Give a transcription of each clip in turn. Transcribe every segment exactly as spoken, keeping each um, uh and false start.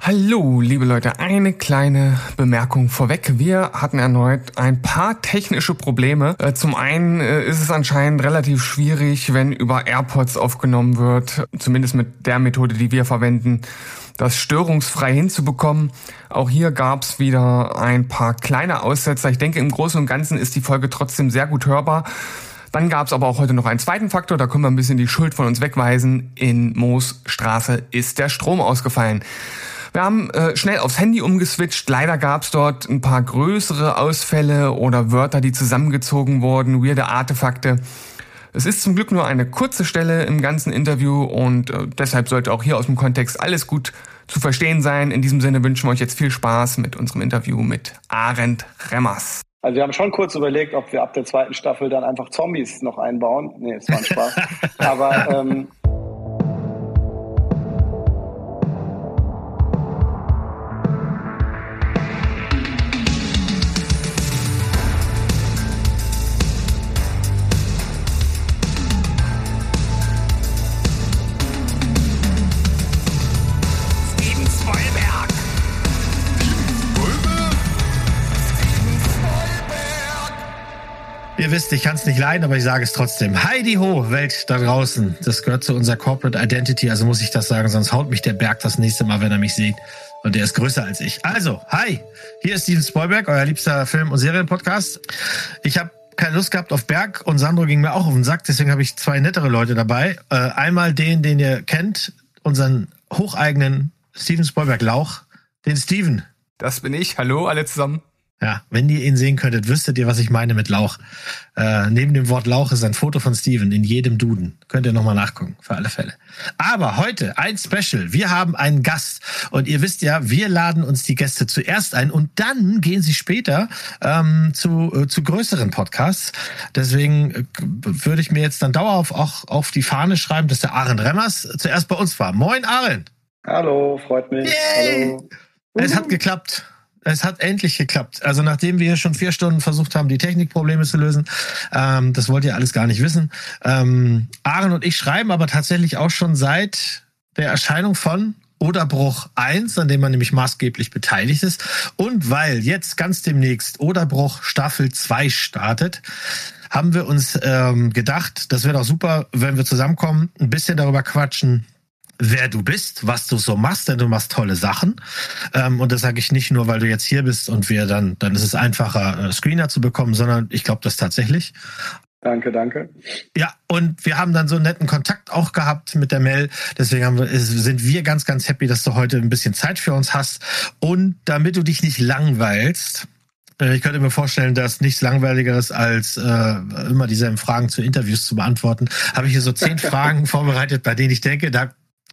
Hallo, liebe Leute, eine kleine Bemerkung vorweg. Wir hatten erneut ein paar technische Probleme. Zum einen ist es anscheinend relativ schwierig, wenn über AirPods aufgenommen wird, zumindest mit der Methode, die wir verwenden, das störungsfrei hinzubekommen. Auch hier gab es wieder ein paar kleine Aussetzer. Ich denke, im Großen und Ganzen ist die Folge trotzdem sehr gut hörbar. Dann gab es aber auch heute noch einen zweiten Faktor, da können wir ein bisschen die Schuld von uns wegweisen. In Moosstraße ist der Strom ausgefallen. Wir haben äh, schnell aufs Handy umgeswitcht. Leider gab es dort ein paar größere Ausfälle oder Wörter, die zusammengezogen wurden, weirde Artefakte. Es ist zum Glück nur eine kurze Stelle im ganzen Interview und äh, deshalb sollte auch hier aus dem Kontext alles gut zu verstehen sein. In diesem Sinne wünschen wir euch jetzt viel Spaß mit unserem Interview mit Arend Remmers. Also wir haben schon kurz überlegt, ob wir ab der zweiten Staffel dann einfach Zombies noch einbauen. Nee, es war ein Spaß. Aber ähm, Ihr wisst, ich kann es nicht leiden, aber ich sage es trotzdem. Heidi ho, Welt da draußen. Das gehört zu unserer Corporate Identity, also muss ich das sagen, sonst haut mich der Berg das nächste Mal, wenn er mich sieht. Und der ist größer als ich. Also, hi, hier ist Steven Spoilberg, euer liebster Film- und Serienpodcast. Ich habe keine Lust gehabt auf Berg und Sandro ging mir auch auf den Sack, deswegen habe ich zwei nettere Leute dabei. Äh, einmal den, den ihr kennt, unseren hocheigenen Steven Spoilberg-Lauch, den Steven. Das bin ich. Hallo alle zusammen. Ja, wenn ihr ihn sehen könntet, wüsstet ihr, was ich meine mit Lauch. Äh, neben dem Wort Lauch ist ein Foto von Steven in jedem Duden. Könnt ihr nochmal nachgucken, für alle Fälle. Aber heute ein Special. Wir haben einen Gast. Und ihr wisst ja, wir laden uns die Gäste zuerst ein und dann gehen sie später ähm, zu, äh, zu größeren Podcasts. Deswegen äh, würde ich mir jetzt dann dauerhaft auch auf die Fahne schreiben, dass der Arend Remmers zuerst bei uns war. Moin, Arend. Hallo, freut mich. Yay. Hallo. Es hat geklappt. Es hat endlich geklappt. Also nachdem wir schon vier Stunden versucht haben, die Technikprobleme zu lösen, ähm, das wollt ihr alles gar nicht wissen. Ähm, Aaron und ich schreiben aber tatsächlich auch schon seit der Erscheinung von Oderbruch eins, an dem man nämlich maßgeblich beteiligt ist. Und weil jetzt ganz demnächst Oderbruch Staffel zwei startet, haben wir uns ähm, gedacht, das wäre doch super, wenn wir zusammenkommen, ein bisschen darüber quatschen, wer du bist, was du so machst, denn du machst tolle Sachen. Ähm, und das sage ich nicht nur, weil du jetzt hier bist und wir dann, dann ist es einfacher, äh, Screener zu bekommen, sondern ich glaube das tatsächlich. Danke, danke. Ja, und wir haben dann so einen netten Kontakt auch gehabt mit der Mel. Deswegen haben wir, sind wir ganz, ganz happy, dass du heute ein bisschen Zeit für uns hast. Und damit du dich nicht langweilst, ich könnte mir vorstellen, dass nichts Langweiligeres als äh, immer dieselben Fragen zu Interviews zu beantworten, habe ich hier so zehn Fragen vorbereitet, bei denen ich denke, da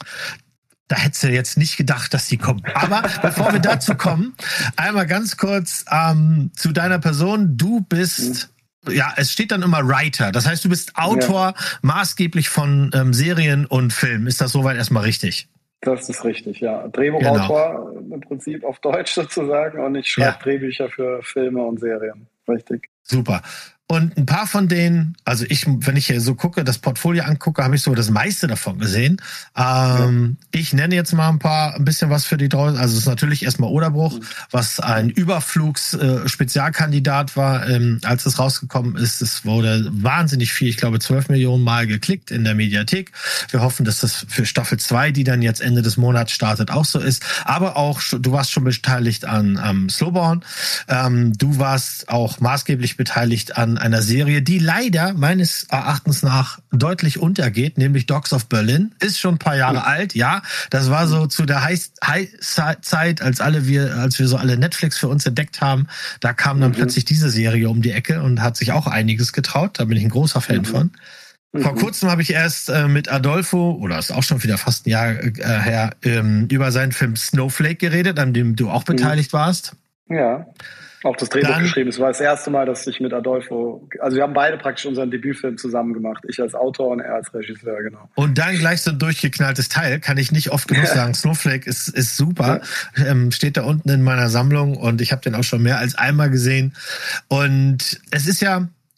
Da hättest du jetzt nicht gedacht, dass die kommen. Aber bevor wir dazu kommen, einmal ganz kurz ähm, zu deiner Person. Du bist, ja, es steht dann immer Writer. Das heißt, du bist Autor, ja, maßgeblich von ähm, Serien und Filmen. Ist das soweit erstmal richtig? Das ist richtig, ja. Drehbuchautor, genau, im Prinzip auf Deutsch sozusagen. Und ich schreibe, ja, Drehbücher für Filme und Serien. Richtig. Super. Und ein paar von denen, also ich, wenn ich hier so gucke, das Portfolio angucke, habe ich so das meiste davon gesehen. Ähm, ja. Ich nenne jetzt mal ein paar, ein bisschen was für die draußen. Also es ist natürlich erstmal Oderbruch, mhm, was ein Überflugs-Spezialkandidat äh, war, ähm, als es rausgekommen ist. Es wurde wahnsinnig viel, ich glaube zwölf Millionen Mal geklickt in der Mediathek. Wir hoffen, dass das für Staffel zwei, die dann jetzt Ende des Monats startet, auch so ist. Aber auch, du warst schon beteiligt an ähm, Slowborn. Ähm, du warst auch maßgeblich beteiligt an einer Serie, die leider meines Erachtens nach deutlich untergeht, nämlich Dogs of Berlin. Ist schon ein paar Jahre mhm. alt, ja. Das war so zu der High-Zeit, als alle wir, als wir so alle Netflix für uns entdeckt haben. Da kam dann mhm. plötzlich diese Serie um die Ecke und hat sich auch einiges getraut. Da bin ich ein großer Fan mhm. von. Vor kurzem habe ich erst äh, mit Adolfo, oder ist auch schon wieder fast ein Jahr äh, her, ähm, über seinen Film Snowflake geredet, an dem du auch beteiligt mhm. warst. Ja. Auch das Drehbuch Dann, geschrieben. Es war das erste Mal, dass ich mit Adolfo, also wir haben beide praktisch unseren Debütfilm zusammen gemacht. Ich als Autor und er als Regisseur, genau. Und dann gleich so ein durchgeknalltes Teil, kann ich nicht oft genug sagen. Snowflake ist, ist super, ja. ähm, steht da unten in meiner Sammlung und ich habe den auch schon mehr als einmal gesehen. Und es ist ja,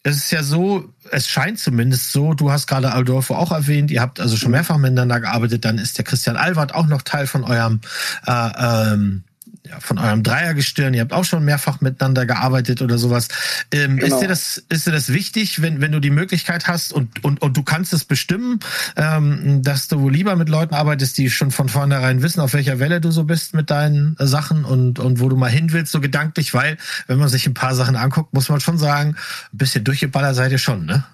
es ist ja so, es scheint zumindest so, du hast gerade Adolfo auch erwähnt, ihr habt also schon mehrfach miteinander gearbeitet, dann ist der Christian Allward auch noch Teil von eurem äh, ähm, ja, von eurem Dreiergestirn, ihr habt auch schon mehrfach miteinander gearbeitet oder sowas. Ähm, genau. Ist dir das, ist dir das wichtig, wenn, wenn du die Möglichkeit hast und, und, und du kannst es bestimmen, ähm, dass du lieber mit Leuten arbeitest, die schon von vornherein wissen, auf welcher Welle du so bist mit deinen Sachen und, und wo du mal hin willst, so gedanklich, weil, wenn man sich ein paar Sachen anguckt, muss man schon sagen, ein bisschen durchgeballert seid ihr schon, ne?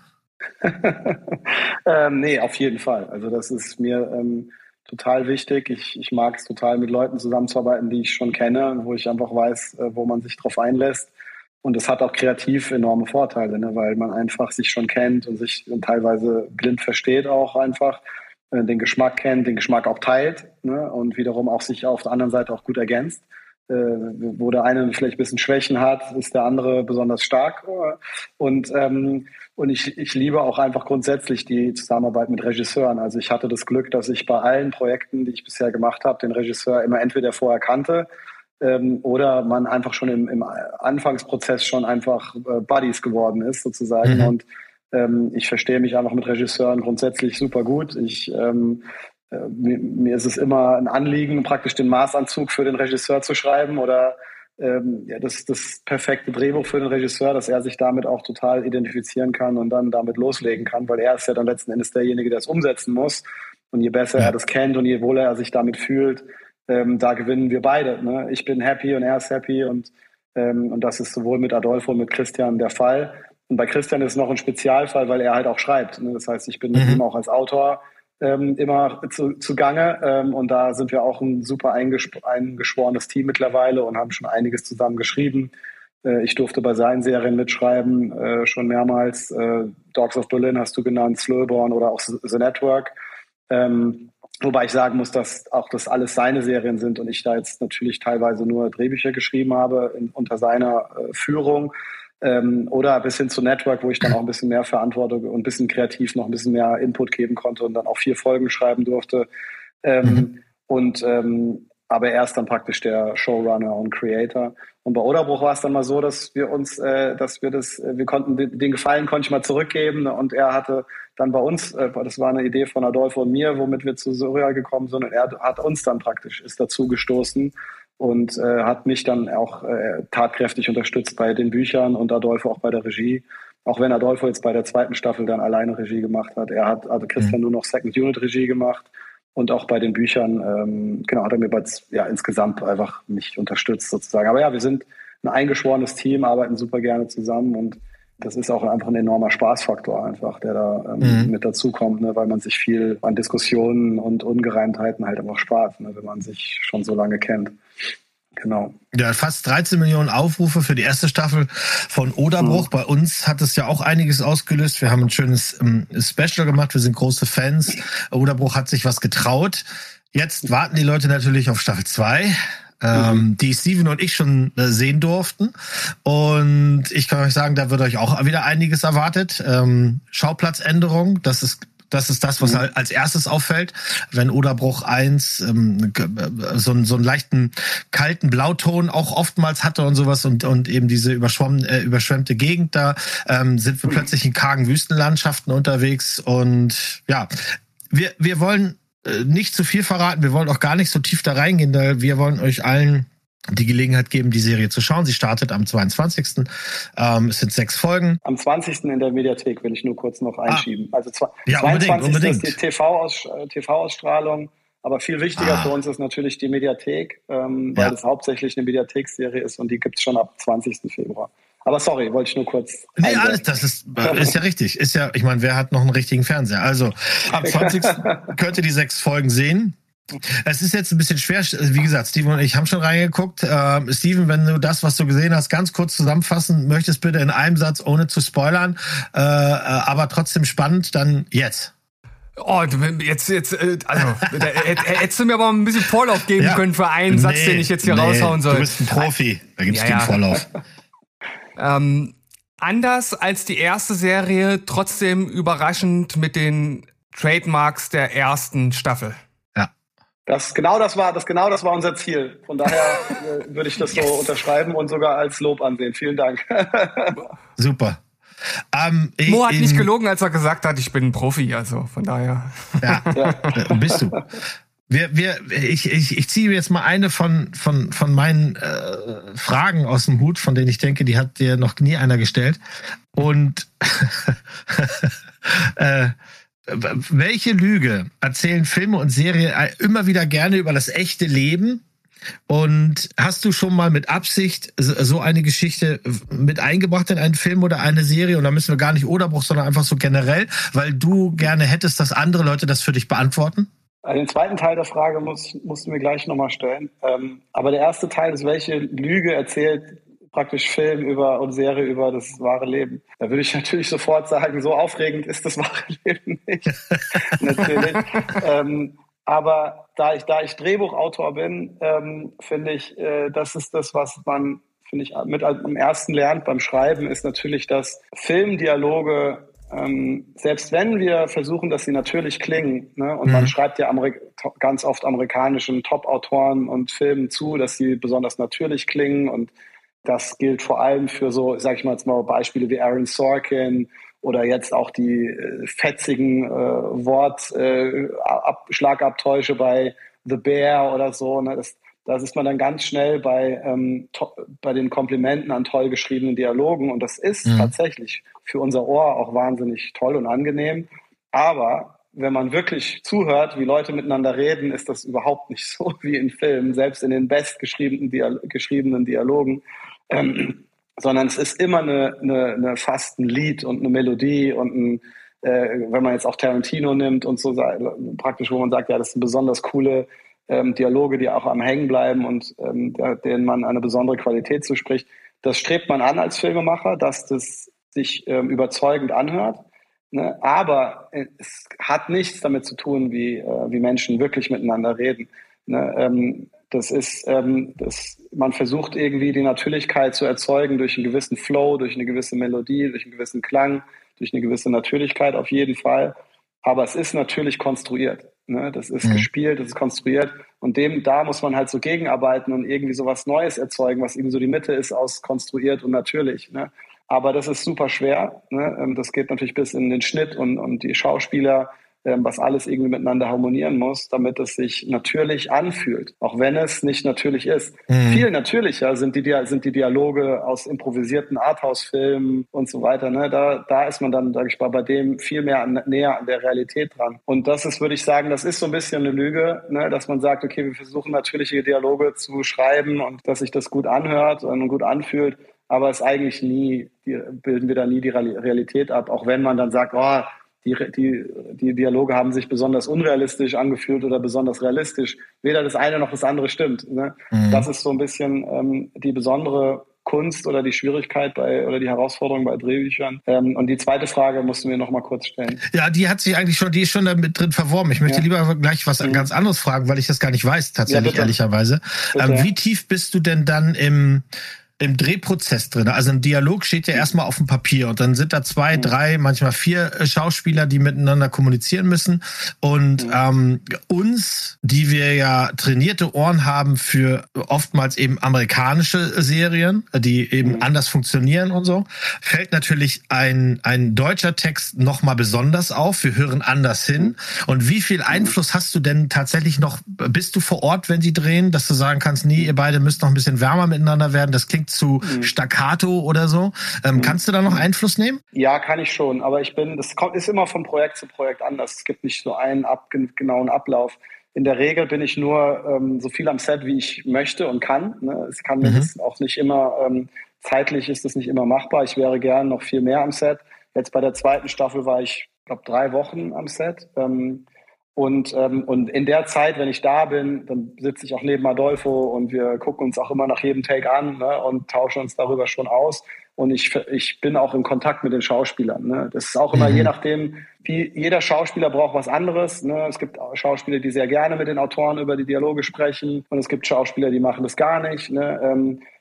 ähm, nee, auf jeden Fall. Also das ist mir, ähm, total wichtig. Ich, ich mag es total, mit Leuten zusammenzuarbeiten, die ich schon kenne, wo ich einfach weiß, wo man sich drauf einlässt. Und es hat auch kreativ enorme Vorteile, ne? Weil man einfach sich schon kennt und sich teilweise blind versteht auch einfach, äh, den Geschmack kennt, den Geschmack auch teilt, ne? Und wiederum auch sich auf der anderen Seite auch gut ergänzt. Äh, wo der eine vielleicht ein bisschen Schwächen hat, ist der andere besonders stark. Und ähm, Und ich, ich liebe auch einfach grundsätzlich die Zusammenarbeit mit Regisseuren. Also ich hatte das Glück, dass ich bei allen Projekten, die ich bisher gemacht habe, den Regisseur immer entweder vorher kannte ähm, oder man einfach schon im, im Anfangsprozess schon einfach äh, Buddies geworden ist sozusagen. Mhm. Und ähm, ich verstehe mich einfach mit Regisseuren grundsätzlich super gut. Ich, ähm, äh, mir, mir ist es immer ein Anliegen, praktisch den Maßanzug für den Regisseur zu schreiben oder Ähm, ja, das das perfekte Drehbuch für den Regisseur, dass er sich damit auch total identifizieren kann und dann damit loslegen kann, weil er ist ja dann letzten Endes derjenige, der es umsetzen muss. Und je besser ja. er das kennt und je wohler er sich damit fühlt, ähm, da gewinnen wir beide. Ne? Ich bin happy und er ist happy und, ähm, und das ist sowohl mit Adolfo und mit Christian der Fall. Und bei Christian ist es noch ein Spezialfall, weil er halt auch schreibt. Ne? Das heißt, ich bin mhm. mit ihm auch als Autor Ähm, immer zu, zu Gange ähm, und da sind wir auch ein super eingesp- eingeschworenes Team mittlerweile und haben schon einiges zusammen geschrieben. Äh, ich durfte bei seinen Serien mitschreiben, äh, schon mehrmals. Äh, Dogs of Berlin hast du genannt, Slowborn oder auch The Network. Ähm, wobei ich sagen muss, dass auch das alles seine Serien sind und ich da jetzt natürlich teilweise nur Drehbücher geschrieben habe in, unter seiner äh, Führung. Ähm, oder bis hin zu Network, wo ich dann auch ein bisschen mehr Verantwortung und ein bisschen kreativ noch ein bisschen mehr Input geben konnte und dann auch vier Folgen schreiben durfte. Ähm, mhm. Und ähm, aber er ist dann praktisch der Showrunner und Creator. Und bei Oderbruch war es dann mal so, dass wir uns, äh, dass wir das, wir konnten den, den Gefallen konnte ich mal zurückgeben und er hatte dann bei uns, äh, das war eine Idee von Adolfo und mir, womit wir zu Surreal gekommen sind und er hat uns dann praktisch ist dazu gestoßen. Und äh, hat mich dann auch äh, tatkräftig unterstützt bei den Büchern und Adolfo auch bei der Regie. Auch wenn Adolfo jetzt bei der zweiten Staffel dann alleine Regie gemacht hat. Er hat, also Christian mhm. nur noch Second Unit Regie gemacht. Und auch bei den Büchern, ähm, genau, hat er mir bei, ja, insgesamt einfach mich unterstützt sozusagen. Aber ja, wir sind ein eingeschworenes Team, arbeiten super gerne zusammen und das ist auch einfach ein enormer Spaßfaktor einfach, der da ähm, mhm. mit dazukommt, ne, weil man sich viel an Diskussionen und Ungereimtheiten halt einfach spart, ne, wenn man sich schon so lange kennt. Genau. Ja, fast dreizehn Millionen Aufrufe für die erste Staffel von Oderbruch. Mhm. Bei uns hat es ja auch einiges ausgelöst. Wir haben ein schönes ähm, Special gemacht. Wir sind große Fans. Oderbruch hat sich was getraut. Jetzt warten die Leute natürlich auf Staffel zwei. Ähm, mhm. die Steven und ich schon äh, sehen durften. Und ich kann euch sagen, da wird euch auch wieder einiges erwartet. Ähm, Schauplatzänderung, das ist Das ist das, was halt als erstes auffällt, wenn Oderbruch eins ähm, so, einen, so einen leichten kalten Blauton auch oftmals hatte und sowas und, und eben diese überschwommen, äh, überschwemmte Gegend da, ähm, sind wir plötzlich in kargen Wüstenlandschaften unterwegs und ja, wir, wir wollen äh, nicht zu viel verraten, wir wollen auch gar nicht so tief da reingehen, da wir wollen euch allen die Gelegenheit geben, die Serie zu schauen. Sie startet am zweiundzwanzigsten Ähm, es sind sechs Folgen. Am zwanzigsten in der Mediathek, will ich nur kurz noch einschieben. Ah. Also zwei, ja, zweiundzwanzigsten unbedingt, unbedingt. ist die T V-Ausstrahlung, aber viel wichtiger ah. für uns ist natürlich die Mediathek, ähm, weil ja. es hauptsächlich eine Mediathekserie ist und die gibt's schon ab zwanzigsten Februar. Aber sorry, wollte ich nur kurz... Nee, alles, das ist, ist ja richtig. Ist ja, ich meine, wer hat noch einen richtigen Fernseher? Also, am zwanzigsten könnt ihr die sechs Folgen sehen. Es ist jetzt ein bisschen schwer, wie gesagt, Steven und ich haben schon reingeguckt. Äh, Steven, wenn du das, was du gesehen hast, ganz kurz zusammenfassen möchtest, bitte in einem Satz, ohne zu spoilern, äh, aber trotzdem spannend, dann jetzt. Oh, jetzt, jetzt, also, hättest du mir aber ein bisschen Vorlauf geben ja. können für einen nee, Satz, den ich jetzt hier nee, raushauen soll. Du bist ein Profi, da gibt's ja, den ja. Vorlauf. ähm, anders als die erste Serie, trotzdem überraschend mit den Trademarks der ersten Staffel. Das genau das war, das genau das war unser Ziel. Von daher äh, würde ich das yes. so unterschreiben und sogar als Lob ansehen. Vielen Dank. Super. Ähm, Mo hat nicht gelogen, als er gesagt hat, ich bin ein Profi, also von daher. Ja, ja. Bist du. Wir, wir, ich, ich, ich ziehe jetzt mal eine von, von, von meinen äh, Fragen aus dem Hut, von denen ich denke, die hat dir noch nie einer gestellt. Und äh, welche Lüge erzählen Filme und Serien immer wieder gerne über das echte Leben? Und hast du schon mal mit Absicht so eine Geschichte mit eingebracht in einen Film oder eine Serie? Und da müssen wir gar nicht Oderbruch, sondern einfach so generell, weil du gerne hättest, dass andere Leute das für dich beantworten? Den zweiten Teil der Frage muss, musst du mir gleich nochmal stellen. Ähm, aber der erste Teil ist, welche Lüge erzählt praktisch Film über und Serie über das wahre Leben? Da würde ich natürlich sofort sagen, so aufregend ist das wahre Leben nicht. Natürlich. Ähm, aber da ich, da ich Drehbuchautor bin, ähm, finde ich, äh, das ist das, was man, finde ich, mit am ersten lernt beim Schreiben, ist natürlich, dass Filmdialoge, Ähm, selbst wenn wir versuchen, dass sie natürlich klingen, ne, und mhm. man schreibt ja Amerik- ganz oft amerikanischen Top-Autoren und Filmen zu, dass sie besonders natürlich klingen, und das gilt vor allem für so, sag ich mal jetzt mal Beispiele wie Aaron Sorkin oder jetzt auch die äh, fetzigen äh, Wort äh, Ab- Schlagabtäusche bei The Bear oder so, ne, das Da ist man dann ganz schnell bei, ähm, to- bei den Komplimenten an toll geschriebenen Dialogen. Und das ist mhm. tatsächlich für unser Ohr auch wahnsinnig toll und angenehm. Aber wenn man wirklich zuhört, wie Leute miteinander reden, ist das überhaupt nicht so wie in Filmen, selbst in den bestgeschriebenen Dial- geschriebenen Dialogen. Ähm, sondern es ist immer eine, eine, eine fast ein Lied und eine Melodie und ein, äh, wenn man jetzt auch Tarantino nimmt und so, praktisch, wo man sagt, ja, das sind besonders coole Ähm, Dialoge, die auch am Hängen bleiben und ähm, der, denen man eine besondere Qualität zuspricht. Das strebt man an als Filmemacher, dass das sich ähm, überzeugend anhört. Ne? Aber es hat nichts damit zu tun, wie, äh, wie Menschen wirklich miteinander reden. Ne? Ähm, das ist, ähm, das, man versucht irgendwie die Natürlichkeit zu erzeugen durch einen gewissen Flow, durch eine gewisse Melodie, durch einen gewissen Klang, durch eine gewisse Natürlichkeit auf jeden Fall. Aber es ist natürlich konstruiert. Ne? Das ist mhm. gespielt, das ist konstruiert. Und dem, da muss man halt so gegenarbeiten und irgendwie so was Neues erzeugen, was irgendwie so die Mitte ist aus konstruiert und natürlich. Ne? Aber das ist super schwer. Ne? Das geht natürlich bis in den Schnitt und, und die Schauspieler, was alles irgendwie miteinander harmonieren muss, damit es sich natürlich anfühlt, auch wenn es nicht natürlich ist. Mhm. Viel natürlicher sind die, sind die Dialoge aus improvisierten Arthouse-Filmen und so weiter. Ne? Da, da ist man dann, sag ich mal, bei dem viel mehr an, näher an der Realität dran. Und das ist, würde ich sagen, das ist so ein bisschen eine Lüge, ne? Dass man sagt, okay, wir versuchen natürliche Dialoge zu schreiben und dass sich das gut anhört und gut anfühlt. Aber es eigentlich nie, die, bilden wir da nie die Realität ab, auch wenn man dann sagt, oh, Die, die, die Dialoge haben sich besonders unrealistisch angefühlt oder besonders realistisch. Weder das eine noch das andere stimmt. Ne? Mhm. Das ist so ein bisschen ähm, die besondere Kunst oder die Schwierigkeit bei oder die Herausforderung bei Drehbüchern. Ähm, und die zweite Frage musst du mir noch mal kurz stellen. Ja, die hat sich eigentlich schon, die ist schon da mit drin verworben. Ich möchte ja. lieber gleich was mhm. ganz anderes fragen, weil ich das gar nicht weiß, tatsächlich, ja, ehrlicherweise. Ähm, wie tief bist du denn dann im im Drehprozess drin? Also ein Dialog steht ja erstmal auf dem Papier und dann sind da zwei, mhm. drei, manchmal vier Schauspieler, die miteinander kommunizieren müssen. Und mhm. ähm, uns, die wir ja trainierte Ohren haben für oftmals eben amerikanische Serien, die eben mhm. anders funktionieren und so, fällt natürlich ein ein deutscher Text nochmal besonders auf. Wir hören anders hin. Und wie viel Einfluss hast du denn tatsächlich noch, bist du vor Ort, wenn sie drehen, dass du sagen kannst, nee, ihr beide müsst noch ein bisschen wärmer miteinander werden, das klingt zu mhm. Staccato oder so. Ähm, mhm. Kannst du da noch Einfluss nehmen? Ja, kann ich schon. Aber ich bin, das kommt, ist immer von Projekt zu Projekt anders. Es gibt nicht so einen ab, genauen Ablauf. In der Regel bin ich nur ähm, so viel am Set, wie ich möchte und kann. Ne? Es kann mhm. das auch nicht immer, ähm, zeitlich ist das nicht immer machbar. Ich wäre gern noch viel mehr am Set. Jetzt bei der zweiten Staffel war ich, glaube drei Wochen am Set. Ähm, Und, ähm, und in der Zeit, wenn ich da bin, dann sitze ich auch neben Adolfo und wir gucken uns auch immer nach jedem Take an, ne, und tauschen uns darüber schon aus. Und ich, ich bin auch in Kontakt mit den Schauspielern. Ne. Das ist auch immer, mhm. je nachdem, wie jeder Schauspieler braucht was anderes. Ne. Es gibt Schauspieler, die sehr gerne mit den Autoren über die Dialoge sprechen. Und es gibt Schauspieler, die machen das gar nicht. Ne. Ähm,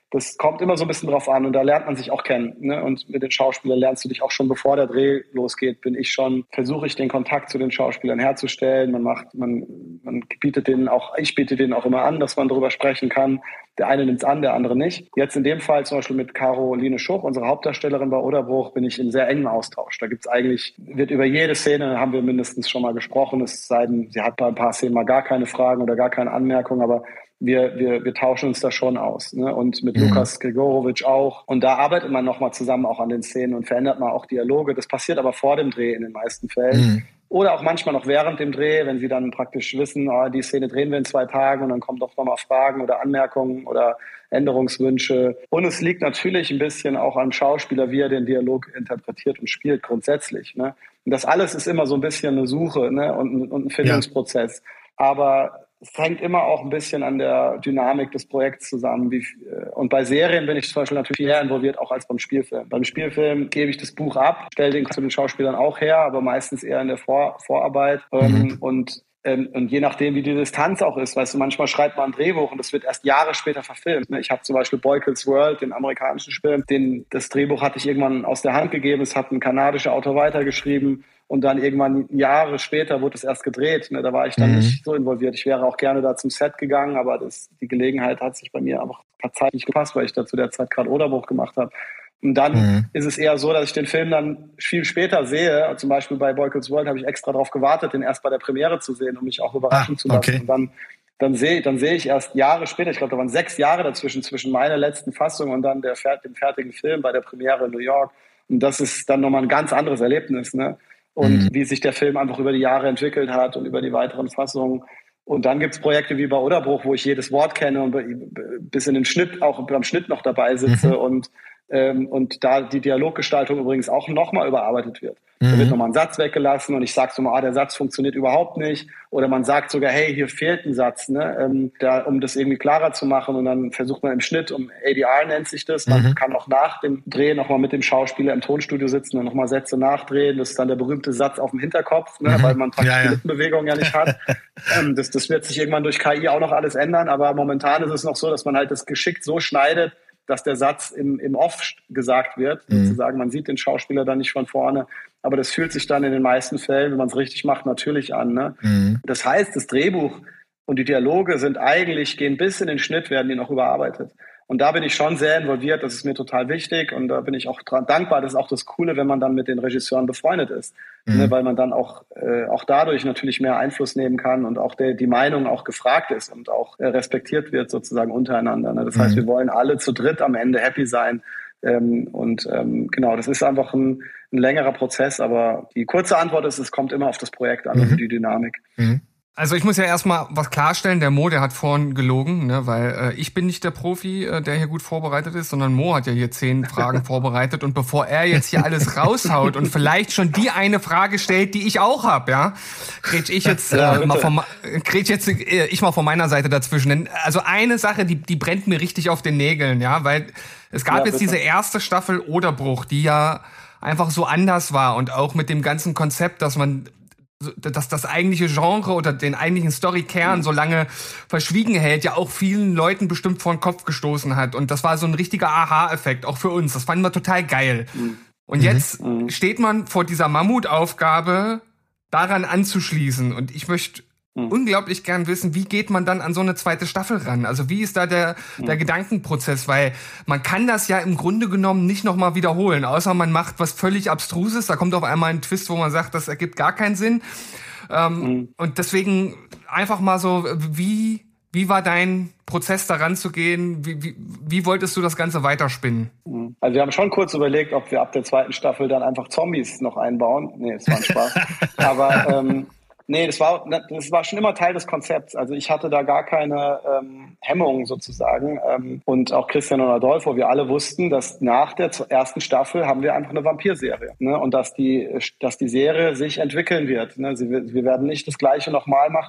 Das kommt immer so ein bisschen drauf an und da lernt man sich auch kennen. Ne? Und mit den Schauspielern lernst du dich auch schon, bevor der Dreh losgeht, bin ich schon, versuche ich den Kontakt zu den Schauspielern herzustellen. Man macht, man, man bietet denen auch, ich biete denen auch immer an, dass man darüber sprechen kann. Der eine nimmt es an, der andere nicht. Jetzt in dem Fall zum Beispiel mit Caroline Schuch, unsere Hauptdarstellerin bei Oderbruch, bin ich in sehr engem Austausch. Da gibt's eigentlich, wird über jede Szene, haben wir mindestens schon mal gesprochen, es sei denn, sie hat bei ein paar Szenen mal gar keine Fragen oder gar keine Anmerkungen, aber wir, wir, wir tauschen uns da schon aus. Ne? Und mit mhm. Lukas Gregorowitsch auch. Und da arbeitet man nochmal zusammen auch an den Szenen und verändert mal auch Dialoge. Das passiert aber vor dem Dreh in den meisten Fällen. Mhm. Oder auch manchmal noch während dem Dreh, wenn sie dann praktisch wissen, oh, die Szene drehen wir in zwei Tagen und dann kommen doch nochmal Fragen oder Anmerkungen oder Änderungswünsche. Und es liegt natürlich ein bisschen auch am Schauspieler, wie er den Dialog interpretiert und spielt grundsätzlich. Ne? Und das alles ist immer so ein bisschen eine Suche, ne? und, und ein Findungsprozess. Ja. Aber es hängt immer auch ein bisschen an der Dynamik des Projekts zusammen. Wie, und bei Serien bin ich zum Beispiel natürlich viel mehr involviert, auch als beim Spielfilm. Beim Spielfilm gebe ich das Buch ab, stelle den zu den Schauspielern auch her, aber meistens eher in der Vor- Vorarbeit. Mhm. Und, ähm, und je nachdem, wie die Distanz auch ist, weißt du, manchmal schreibt man ein Drehbuch und das wird erst Jahre später verfilmt. Ich habe zum Beispiel Boykins World, den amerikanischen Film, den, das Drehbuch hatte ich irgendwann aus der Hand gegeben, es hat ein kanadischer Autor weitergeschrieben. Und dann irgendwann Jahre später wurde es erst gedreht. Ne? Da war ich dann mhm. nicht so involviert. Ich wäre auch gerne da zum Set gegangen, aber das, die Gelegenheit hat sich bei mir einfach Zeit nicht gepasst, weil ich da zu der Zeit gerade Oderbruch gemacht habe. Und dann mhm. ist es eher so, dass ich den Film dann viel später sehe. Zum Beispiel bei Boykins World habe ich extra darauf gewartet, den erst bei der Premiere zu sehen, um mich auch überraschen ah, zu lassen. Okay. Und dann, dann sehe dann sehe ich erst Jahre später, ich glaube, da waren sechs Jahre dazwischen, zwischen meiner letzten Fassung und dann der, dem fertigen Film bei der Premiere in New York. Und das ist dann nochmal ein ganz anderes Erlebnis, ne? Und mhm. wie sich der Film einfach über die Jahre entwickelt hat und über die weiteren Fassungen. Und dann gibt's Projekte wie bei Oderbruch, wo ich jedes Wort kenne und bis in den Schnitt, auch beim Schnitt noch dabei sitze mhm. und ähm, und da die Dialoggestaltung übrigens auch nochmal überarbeitet wird. Mhm. Da wird nochmal ein Satz weggelassen und ich sage so mal, ah, der Satz funktioniert überhaupt nicht. Oder man sagt sogar, hey, hier fehlt ein Satz, ne, ähm, da, um das irgendwie klarer zu machen. Und dann versucht man im Schnitt, um A D R nennt sich das, man mhm. kann auch nach dem Dreh nochmal mit dem Schauspieler im Tonstudio sitzen und nochmal Sätze nachdrehen. Das ist dann der berühmte Satz auf dem Hinterkopf, ne, mhm. weil man praktisch ja, ja. die Lippenbewegung ja nicht hat. ähm, das, das wird sich irgendwann durch K I auch noch alles ändern. Aber momentan ist es noch so, dass man halt das geschickt so schneidet, dass der Satz im, im Off gesagt wird, mhm. sozusagen. Man sieht den Schauspieler dann nicht von vorne, aber das fühlt sich dann in den meisten Fällen, wenn man es richtig macht, natürlich an. Ne? Mhm. Das heißt, das Drehbuch und die Dialoge sind eigentlich, gehen bis in den Schnitt, werden die noch überarbeitet. Und da bin ich schon sehr involviert, das ist mir total wichtig und da bin ich auch dran dankbar. Das ist auch das Coole, wenn man dann mit den Regisseuren befreundet ist, mhm. ne, weil man dann auch, äh, auch dadurch natürlich mehr Einfluss nehmen kann und auch der, die Meinung auch gefragt ist und auch äh, respektiert wird sozusagen untereinander. Ne? Das mhm. heißt, wir wollen alle zu dritt am Ende happy sein ähm, und ähm, genau, das ist einfach ein, ein längerer Prozess, aber die kurze Antwort ist, es kommt immer auf das Projekt an mhm. und die Dynamik. Mhm. Also ich muss ja erstmal was klarstellen, der Mo, der hat vorhin gelogen, ne, weil äh, ich bin nicht der Profi, äh, der hier gut vorbereitet ist, sondern Mo hat ja hier zehn Fragen vorbereitet und bevor er jetzt hier alles raushaut und vielleicht schon die eine Frage stellt, die ich auch habe, ja, grätsch ich jetzt äh, ja, mal von grätsch jetzt äh, ich mal von meiner Seite dazwischen. Denn, also eine Sache, die die brennt mir richtig auf den Nägeln, ja, weil es gab ja, jetzt diese erste Staffel Oderbruch, die ja einfach so anders war und auch mit dem ganzen Konzept, dass man dass das eigentliche Genre oder den eigentlichen Storykern so lange verschwiegen hält, ja auch vielen Leuten bestimmt vor den Kopf gestoßen hat. Und das war so ein richtiger Aha-Effekt, auch für uns. Das fanden wir total geil. Mhm. Und jetzt mhm. steht man vor dieser Mammutaufgabe, daran anzuschließen. Und ich möchte mhm. unglaublich gern wissen, wie geht man dann an so eine zweite Staffel ran? Also wie ist da der, mhm. der Gedankenprozess? Weil man kann das ja im Grunde genommen nicht nochmal wiederholen, außer man macht was völlig Abstruses. Da kommt auf einmal ein Twist, wo man sagt, das ergibt gar keinen Sinn. Ähm, mhm. Und deswegen einfach mal so, wie, wie war dein Prozess, daran zu gehen? Wie, wie, wie wolltest du das Ganze weiterspinnen? Also wir haben schon kurz überlegt, ob wir ab der zweiten Staffel dann einfach Zombies noch einbauen. Nee, das war ein Spaß. Aber ähm, nee, das war, das war schon immer Teil des Konzepts. Also ich hatte da gar keine ähm, Hemmung sozusagen. Ähm, und auch Christian und Adolfo, wir alle wussten, dass nach der ersten Staffel haben wir einfach eine Vampirserie. Ne? Und dass die, dass die Serie sich entwickeln wird. Ne? Sie, wir werden nicht das Gleiche nochmal machen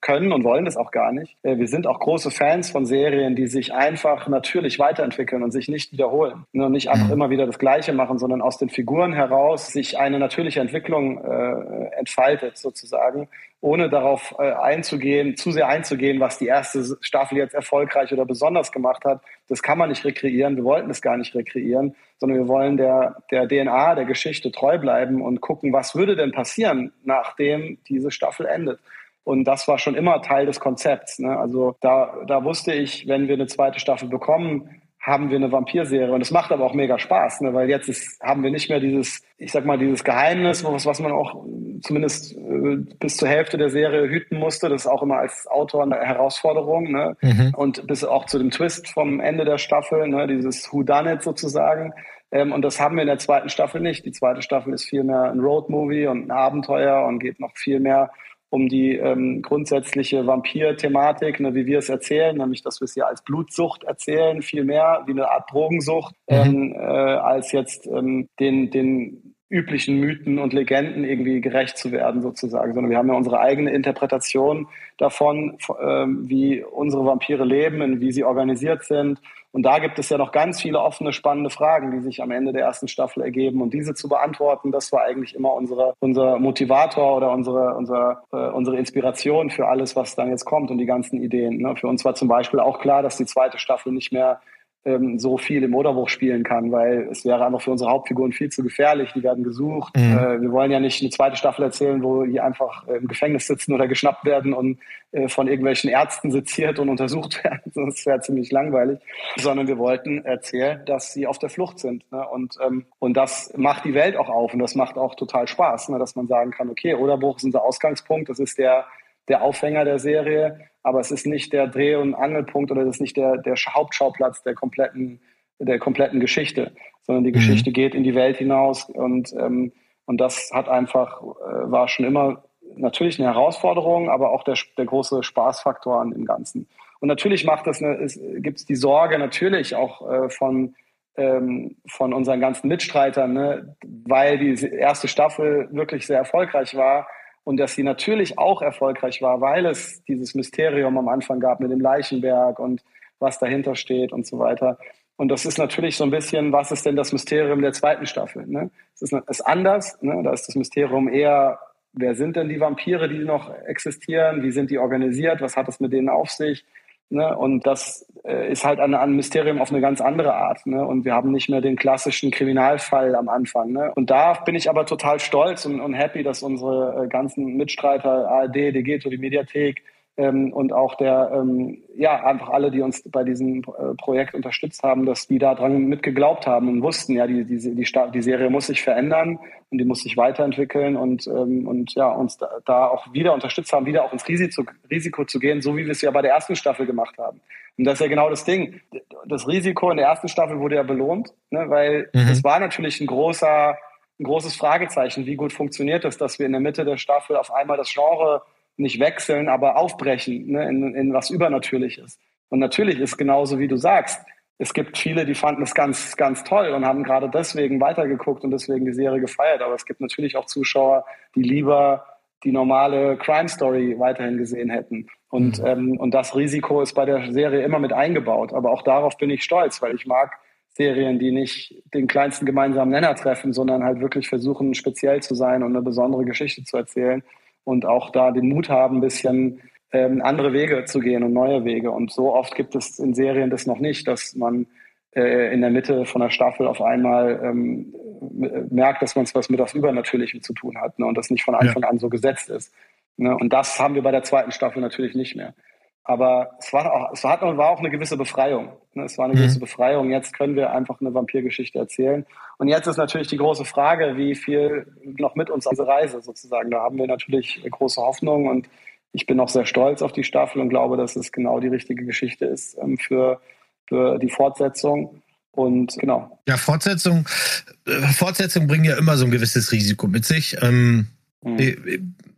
können und wollen das auch gar nicht. Wir sind auch große Fans von Serien, die sich einfach natürlich weiterentwickeln und sich nicht wiederholen. Und nicht einfach immer wieder das Gleiche machen, sondern aus den Figuren heraus sich eine natürliche Entwicklung äh, entfaltet sozusagen, ohne darauf äh, einzugehen, zu sehr einzugehen, was die erste Staffel jetzt erfolgreich oder besonders gemacht hat. Das kann man nicht rekreieren. Wir wollten es gar nicht rekreieren, sondern wir wollen der, der D N A, der Geschichte treu bleiben und gucken, was würde denn passieren, nachdem diese Staffel endet. Und das war schon immer Teil des Konzepts, ne? Also da, da wusste ich, wenn wir eine zweite Staffel bekommen, haben wir eine Vampirserie. Und es macht aber auch mega Spaß, ne? Weil jetzt ist, haben wir nicht mehr dieses, ich sag mal, dieses Geheimnis, was, was man auch zumindest äh, bis zur Hälfte der Serie hüten musste. Das ist auch immer als Autor eine Herausforderung, ne? Mhm. Und bis auch zu dem Twist vom Ende der Staffel, ne? Dieses Whodunit sozusagen. Ähm, und das haben wir in der zweiten Staffel nicht. Die zweite Staffel ist viel mehr ein Roadmovie und ein Abenteuer und geht noch viel mehr um die ähm, grundsätzliche Vampir-Thematik, ne, wie wir es erzählen, nämlich, dass wir es ja als Blutsucht erzählen, viel mehr wie eine Art Drogensucht, mhm. ähm, äh, als jetzt ähm, den, den üblichen Mythen und Legenden irgendwie gerecht zu werden sozusagen, sondern wir haben ja unsere eigene Interpretation davon, äh, wie unsere Vampire leben, wie sie organisiert sind. Und da gibt es ja noch ganz viele offene, spannende Fragen, die sich am Ende der ersten Staffel ergeben. Und diese zu beantworten, das war eigentlich immer unsere, unser Motivator oder unsere, unsere, äh, unsere Inspiration für alles, was dann jetzt kommt und die ganzen Ideen. Ne? Für uns war zum Beispiel auch klar, dass die zweite Staffel nicht mehr ähm, so viel im Oderbruch spielen kann, weil es wäre einfach für unsere Hauptfiguren viel zu gefährlich. Die werden gesucht. Mhm. Äh, wir wollen ja nicht eine zweite Staffel erzählen, wo die einfach äh, im Gefängnis sitzen oder geschnappt werden und äh, von irgendwelchen Ärzten seziert und untersucht werden. Das wäre ziemlich langweilig. Sondern wir wollten erzählen, dass sie auf der Flucht sind. Ne? Und, ähm, und das macht die Welt auch auf und das macht auch total Spaß, ne? Dass man sagen kann, okay, Oderbruch ist unser Ausgangspunkt, das ist der der Aufhänger der Serie, aber es ist nicht der Dreh- und Angelpunkt oder es ist nicht der, der Hauptschauplatz der kompletten, der kompletten Geschichte, sondern die mhm. Geschichte geht in die Welt hinaus und, ähm, und das hat einfach, äh, war schon immer natürlich eine Herausforderung, aber auch der, der große Spaßfaktor an dem Ganzen. Und natürlich macht das eine, es gibt die Sorge natürlich auch äh, von, ähm, von unseren ganzen Mitstreitern, ne, weil die erste Staffel wirklich sehr erfolgreich war, und dass sie natürlich auch erfolgreich war, weil es dieses Mysterium am Anfang gab mit dem Leichenberg und was dahinter steht und so weiter. Und das ist natürlich so ein bisschen, was ist denn das Mysterium der zweiten Staffel? Ne? Es ist, ist anders, ne? Da ist das Mysterium eher, wer sind denn die Vampire, die noch existieren? Wie sind die organisiert? Was hat es mit denen auf sich? Ne? Und das äh, ist halt ein, ein Mysterium auf eine ganz andere Art. Ne? Und wir haben nicht mehr den klassischen Kriminalfall am Anfang. Ne? Und da bin ich aber total stolz und, und happy, dass unsere äh, ganzen Mitstreiter, A R D, Degeto, die Mediathek ähm, und auch der, ähm, ja, einfach alle, die uns bei diesem äh, Projekt unterstützt haben, dass die da dran mitgeglaubt haben und wussten, ja, die, die, die, die Serie muss sich verändern und die muss sich weiterentwickeln und, ähm, und ja, uns da, da auch wieder unterstützt haben, wieder auch ins Risiko, Risiko zu gehen, so wie wir es ja bei der ersten Staffel gemacht haben. Und das ist ja genau das Ding. Das Risiko in der ersten Staffel wurde ja belohnt, ne, weil mhm. es war natürlich ein großer, ein großes Fragezeichen, wie gut funktioniert es, dass wir in der Mitte der Staffel auf einmal das Genre nicht wechseln, aber aufbrechen, ne, in, in was Übernatürliches. Und natürlich ist genauso, wie du sagst, es gibt viele, die fanden es ganz, ganz toll und haben gerade deswegen weitergeguckt und deswegen die Serie gefeiert. Aber es gibt natürlich auch Zuschauer, die lieber die normale Crime-Story weiterhin gesehen hätten. Und, mhm. ähm, und das Risiko ist bei der Serie immer mit eingebaut. Aber auch darauf bin ich stolz, weil ich mag Serien, die nicht den kleinsten gemeinsamen Nenner treffen, sondern halt wirklich versuchen, speziell zu sein und eine besondere Geschichte zu erzählen. Und auch da den Mut haben, ein bisschen ähm, andere Wege zu gehen und neue Wege. Und so oft gibt es in Serien das noch nicht, dass man äh, in der Mitte von der Staffel auf einmal ähm, merkt, dass man es was mit was Übernatürlichem zu tun hat, ne? Und das nicht von Anfang ja. an so gesetzt ist. Ne? Und das haben wir bei der zweiten Staffel natürlich nicht mehr. Aber es war auch, es war, war auch eine gewisse Befreiung. Ne? Es war eine mhm. gewisse Befreiung. Jetzt können wir einfach eine Vampirgeschichte erzählen. Und jetzt ist natürlich die große Frage, wie viel noch mit uns auf diese Reise sozusagen. Da haben wir natürlich große Hoffnung und ich bin auch sehr stolz auf die Staffel und glaube, dass es genau die richtige Geschichte ist ähm, für, für die Fortsetzung. Und genau. Ja, Fortsetzung, äh, Fortsetzung bringen ja immer so ein gewisses Risiko mit sich. Ähm, mhm. äh, äh,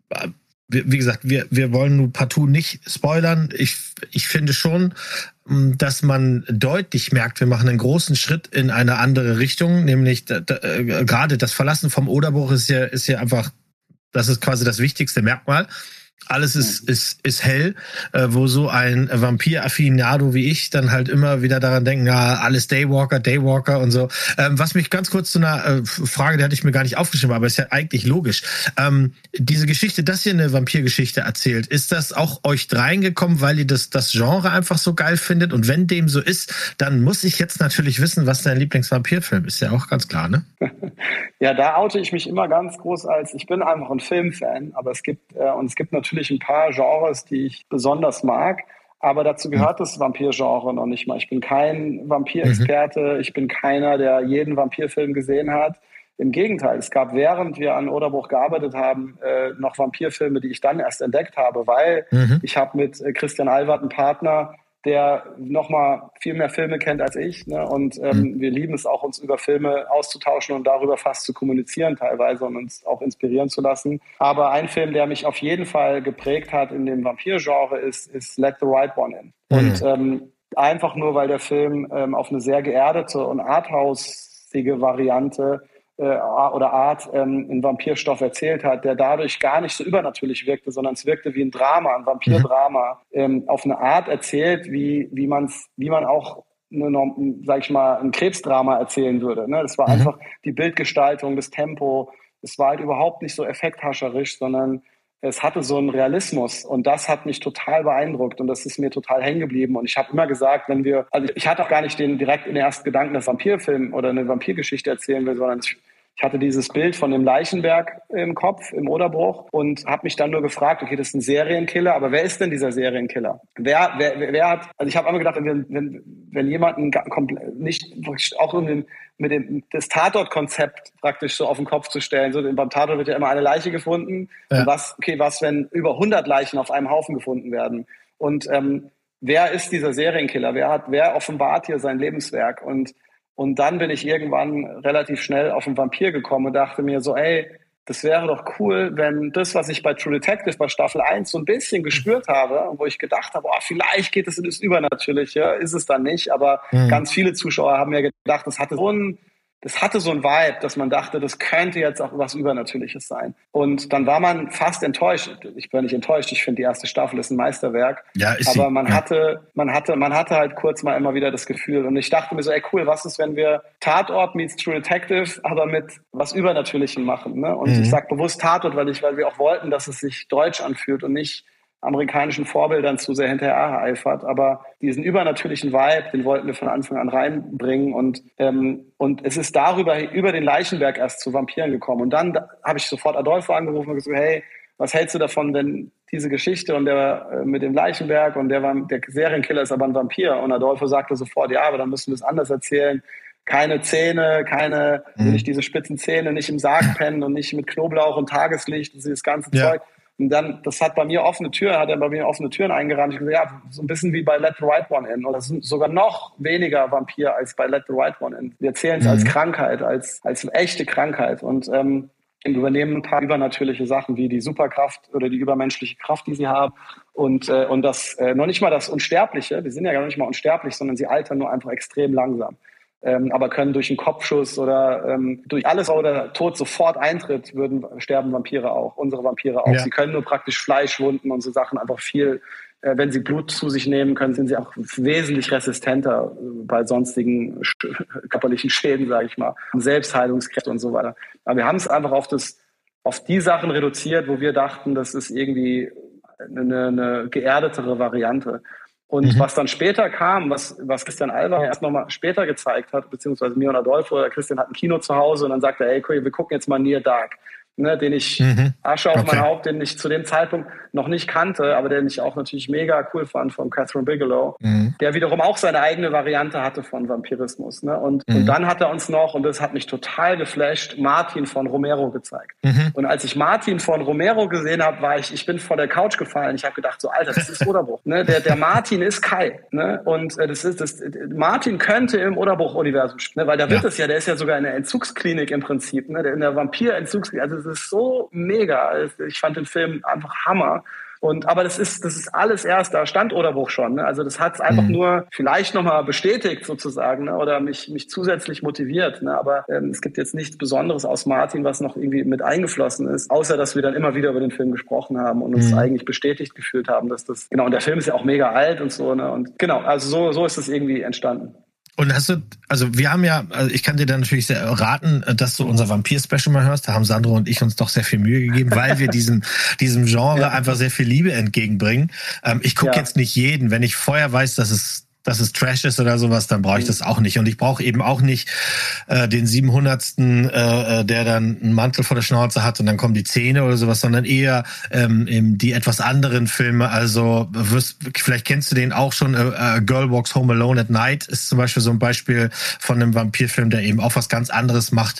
Wie gesagt, wir, wir wollen nur partout nicht spoilern. Ich, ich finde schon, dass man deutlich merkt, wir machen einen großen Schritt in eine andere Richtung, nämlich da, da, äh, gerade das Verlassen vom Oderbruch ist ja, ist ja einfach, das ist quasi das wichtigste Merkmal. Alles ist, ist, ist hell, äh, wo so ein Vampir-Affinado wie ich dann halt immer wieder daran denken, ja, alles Daywalker, Daywalker und so. Ähm, was mich ganz kurz zu einer äh, Frage, die hatte ich mir gar nicht aufgeschrieben, aber ist ja eigentlich logisch. Ähm, diese Geschichte, dass ihr eine Vampirgeschichte erzählt, ist das auch euch reingekommen, weil ihr das, das Genre einfach so geil findet? Und wenn dem so ist, dann muss ich jetzt natürlich wissen, was dein Lieblingsvampirfilm ist. Ja auch ganz klar, ne? Ja, da oute ich mich immer ganz groß als, ich bin einfach ein Filmfan, aber es gibt, äh, und es gibt natürlich ein paar Genres, die ich besonders mag, aber dazu gehört das Vampir-Genre noch nicht mal. Ich bin kein Vampirexperte, ich bin keiner, der jeden Vampirfilm gesehen hat. Im Gegenteil, es gab, während wir an Oderbruch gearbeitet haben, äh, noch Vampirfilme, die ich dann erst entdeckt habe, weil mhm. ich habe mit äh, Christian Alward einen Partner, der noch mal viel mehr Filme kennt als ich, ne? Und ähm, mhm. wir lieben es auch, uns über Filme auszutauschen und darüber fast zu kommunizieren teilweise und uns auch inspirieren zu lassen. Aber ein Film, der mich auf jeden Fall geprägt hat in dem Vampir-Genre, ist, ist Let the Right One In. Mhm. Und ähm, einfach nur, weil der Film ähm, auf eine sehr geerdete und arthausige Variante oder Art ähm, einen Vampirstoff erzählt hat, der dadurch gar nicht so übernatürlich wirkte, sondern es wirkte wie ein Drama, ein Vampirdrama, mhm. ähm, auf eine Art erzählt, wie wie man's, wie man auch eine, sag ich mal, ein Krebsdrama erzählen würde. Ne? Das war mhm. einfach die Bildgestaltung, das Tempo. Es war halt überhaupt nicht so effekthascherisch, sondern es hatte so einen Realismus und das hat mich total beeindruckt und das ist mir total hängen geblieben. Und ich habe immer gesagt, wenn wir, also ich hatte auch gar nicht den direkt in den ersten Gedanken, dass Vampirfilm oder eine Vampirgeschichte erzählen will, sondern ich, ich hatte dieses Bild von dem Leichenberg im Kopf, im Oderbruch und habe mich dann nur gefragt, okay, das ist ein Serienkiller, aber wer ist denn dieser Serienkiller? Wer, wer, wer, wer hat, also ich habe immer gedacht, wenn, wenn, wenn jemanden nicht, auch um den, mit dem, das Tatort-Konzept praktisch so auf den Kopf zu stellen, so, beim Tatort wird ja immer eine Leiche gefunden, ja. Und was, okay, was, wenn über hundert Leichen auf einem Haufen gefunden werden? Und ähm, wer ist dieser Serienkiller? Wer hat, wer offenbart hier sein Lebenswerk? Und Und dann bin ich irgendwann relativ schnell auf einen Vampir gekommen und dachte mir so, ey, das wäre doch cool, wenn das, was ich bei True Detective bei Staffel eins so ein bisschen gespürt habe, wo ich gedacht habe, oh, vielleicht geht es in das Übernatürliche, ist es dann nicht, aber mhm. ganz viele Zuschauer haben mir gedacht, das hatte so ein, das hatte so ein Vibe, dass man dachte, das könnte jetzt auch was Übernatürliches sein. Und dann war man fast enttäuscht. Ich bin nicht enttäuscht, ich finde, die erste Staffel ist ein Meisterwerk. Ja, ist aber sie. man ja. hatte, man hatte, man hatte halt kurz mal immer wieder das Gefühl. Und ich dachte mir so, ey cool, was ist, wenn wir Tatort meets True Detective, aber mit was Übernatürlichem machen, ne? Und mhm. ich sag bewusst Tatort, weil ich, weil wir auch wollten, dass es sich deutsch anfühlt und nicht amerikanischen Vorbildern zu sehr hinterher eifert, aber diesen übernatürlichen Vibe, den wollten wir von Anfang an reinbringen und ähm, und es ist darüber über den Leichenberg erst zu Vampiren gekommen und dann da, habe ich sofort Adolfo angerufen und gesagt, hey, was hältst du davon, wenn diese Geschichte und der äh, mit dem Leichenberg und der der Serienkiller ist aber ein Vampir und Adolfo sagte sofort, ja, aber dann müssen wir es anders erzählen. Keine Zähne, keine, mhm. nicht diese spitzen Zähne, nicht im Sarg pennen und nicht mit Knoblauch und Tageslicht und dieses ganze ja. Zeug. Und dann, das hat bei mir offene Türen, hat er bei mir offene Türen eingerannt. Ich habe gesagt, ja, so ein bisschen wie bei Let the Right One In. Oder sogar noch weniger Vampir als bei Let the Right One In. Wir erzählen es mhm. als Krankheit, als, als eine echte Krankheit. Und ähm, übernehmen ein paar übernatürliche Sachen wie die Superkraft oder die übermenschliche Kraft, die sie haben. Und, äh, und das, äh, noch nicht mal das Unsterbliche, die sind ja gar nicht mal unsterblich, sondern sie altern nur einfach extrem langsam. Ähm, aber können durch einen Kopfschuss oder ähm, durch alles, wo der Tod sofort eintritt, würden sterben Vampire auch, unsere Vampire auch. Ja. Sie können nur praktisch Fleischwunden und so Sachen einfach viel, äh, wenn sie Blut zu sich nehmen können, sind sie auch wesentlich resistenter äh, bei sonstigen sch- körperlichen Schäden, sage ich mal, Selbstheilungskräfte und so weiter. Aber wir haben es einfach auf das, auf die Sachen reduziert, wo wir dachten, das ist irgendwie eine, eine geerdetere Variante. Und mhm. was dann später kam, was, was Christian Alward erst nochmal später gezeigt hat, beziehungsweise mir und Adolfo, Christian hat ein Kino zu Hause und dann sagte er, ey, cool, wir gucken jetzt mal Near Dark, ne, den ich, mhm. Asche auf okay. mein Haupt, den ich zu dem Zeitpunkt noch nicht kannte, aber den ich auch natürlich mega cool fand von Catherine Bigelow, mhm. der wiederum auch seine eigene Variante hatte von Vampirismus. Ne? Und, mhm. und dann hat er uns noch, und das hat mich total geflasht, Martin von Romero gezeigt. Mhm. Und als ich Martin von Romero gesehen habe, war ich, ich bin vor der Couch gefallen. Ich habe gedacht, so Alter, das ist Oderbruch. Ne? Der, der Martin ist Kai. Ne? Und äh, das ist das. Martin könnte im Oderbruch-Universum spielen, ne? Weil da wird es ja. ja, der ist ja sogar in der Entzugsklinik im Prinzip, ne? Der in der Vampir-Entzugsklinik. Also das ist so mega. Ich fand den Film einfach Hammer. Und aber das ist das ist alles erst, da stand Oderbruch schon. Ne? Also das hat es einfach mhm. nur vielleicht nochmal bestätigt sozusagen, ne? Oder mich mich zusätzlich motiviert. Ne? Aber ähm, es gibt jetzt nichts Besonderes aus Martin, was noch irgendwie mit eingeflossen ist, außer dass wir dann immer wieder über den Film gesprochen haben und uns mhm. eigentlich bestätigt gefühlt haben, dass das, genau, und der Film ist ja auch mega alt und so, ne? Und genau, also so, so ist es irgendwie entstanden. Und hast du, also wir haben ja, also ich kann dir da natürlich sehr raten, dass du unser Vampir-Special mal hörst. Da haben Sandro und ich uns doch sehr viel Mühe gegeben, weil wir diesem diesem Genre ja. einfach sehr viel Liebe entgegenbringen. Ähm, ich gucke ja. jetzt nicht jeden. Wenn ich vorher weiß, dass es dass es Trash ist oder sowas, dann brauche ich das auch nicht. Und ich brauche eben auch nicht äh, den siebenhundertsten, äh, der dann einen Mantel vor der Schnauze hat und dann kommen die Zähne oder sowas, sondern eher ähm, eben die etwas anderen Filme. Also wirst, vielleicht kennst du den auch schon, äh, Girl Walks Home Alone at Night ist zum Beispiel so ein Beispiel von einem Vampirfilm, der eben auch was ganz anderes macht.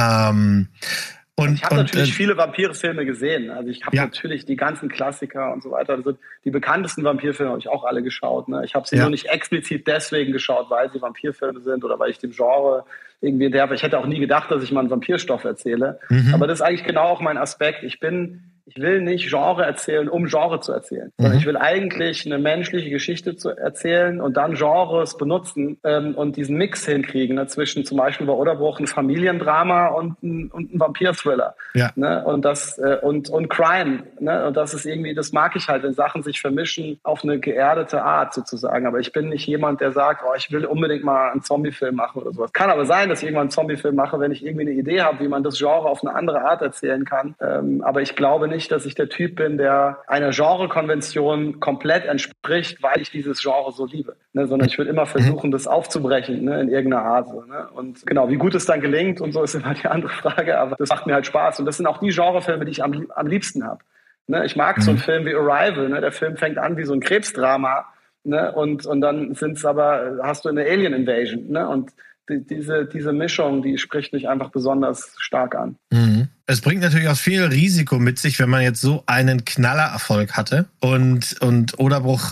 Ähm, Und, ich habe natürlich äh, viele Vampire-Filme gesehen. Also ich habe ja. natürlich die ganzen Klassiker und so weiter. Also die bekanntesten Vampirfilme habe ich auch alle geschaut. Ne? Ich habe sie ja. nur nicht explizit deswegen geschaut, weil sie Vampirfilme sind oder weil ich dem Genre irgendwie der. Ich hätte auch nie gedacht, dass ich mal einen Vampirstoff erzähle. Mhm. Aber das ist eigentlich genau auch mein Aspekt. Ich bin Ich will nicht Genre erzählen, um Genre zu erzählen. Mhm. Sondern ich will eigentlich eine menschliche Geschichte zu erzählen und dann Genres benutzen ähm, und diesen Mix hinkriegen, ne, zwischen zum Beispiel bei Oderbruch ein Familiendrama und ein, und ein Vampir-Thriller. Ja. Ne, und das äh, und, und Crime. Ne, und das ist irgendwie, das mag ich halt, wenn Sachen sich vermischen auf eine geerdete Art sozusagen. Aber ich bin nicht jemand, der sagt, oh, ich will unbedingt mal einen Zombie-Film machen oder sowas. Kann aber sein, dass ich irgendwann einen Zombie-Film mache, wenn ich irgendwie eine Idee habe, wie man das Genre auf eine andere Art erzählen kann. Ähm, aber ich glaube nicht, dass ich der Typ bin, der einer Genrekonvention komplett entspricht, weil ich dieses Genre so liebe. Ne? Sondern ich würde immer versuchen, das aufzubrechen, ne? In irgendeiner Art. So, ne? Und genau, wie gut es dann gelingt und so ist immer die andere Frage, aber das macht mir halt Spaß. Und das sind auch die Genrefilme, die ich am, am liebsten habe. Ne? Ich mag mhm. so einen Film wie Arrival. Ne? Der Film fängt an wie so ein Krebsdrama, ne? und, und dann sind's aber, hast du eine Alien-Invasion. Ne? Und die, diese, diese Mischung, die spricht mich einfach besonders stark an. Mhm. Es bringt natürlich auch viel Risiko mit sich, wenn man jetzt so einen Knallererfolg hatte und, und Oderbruch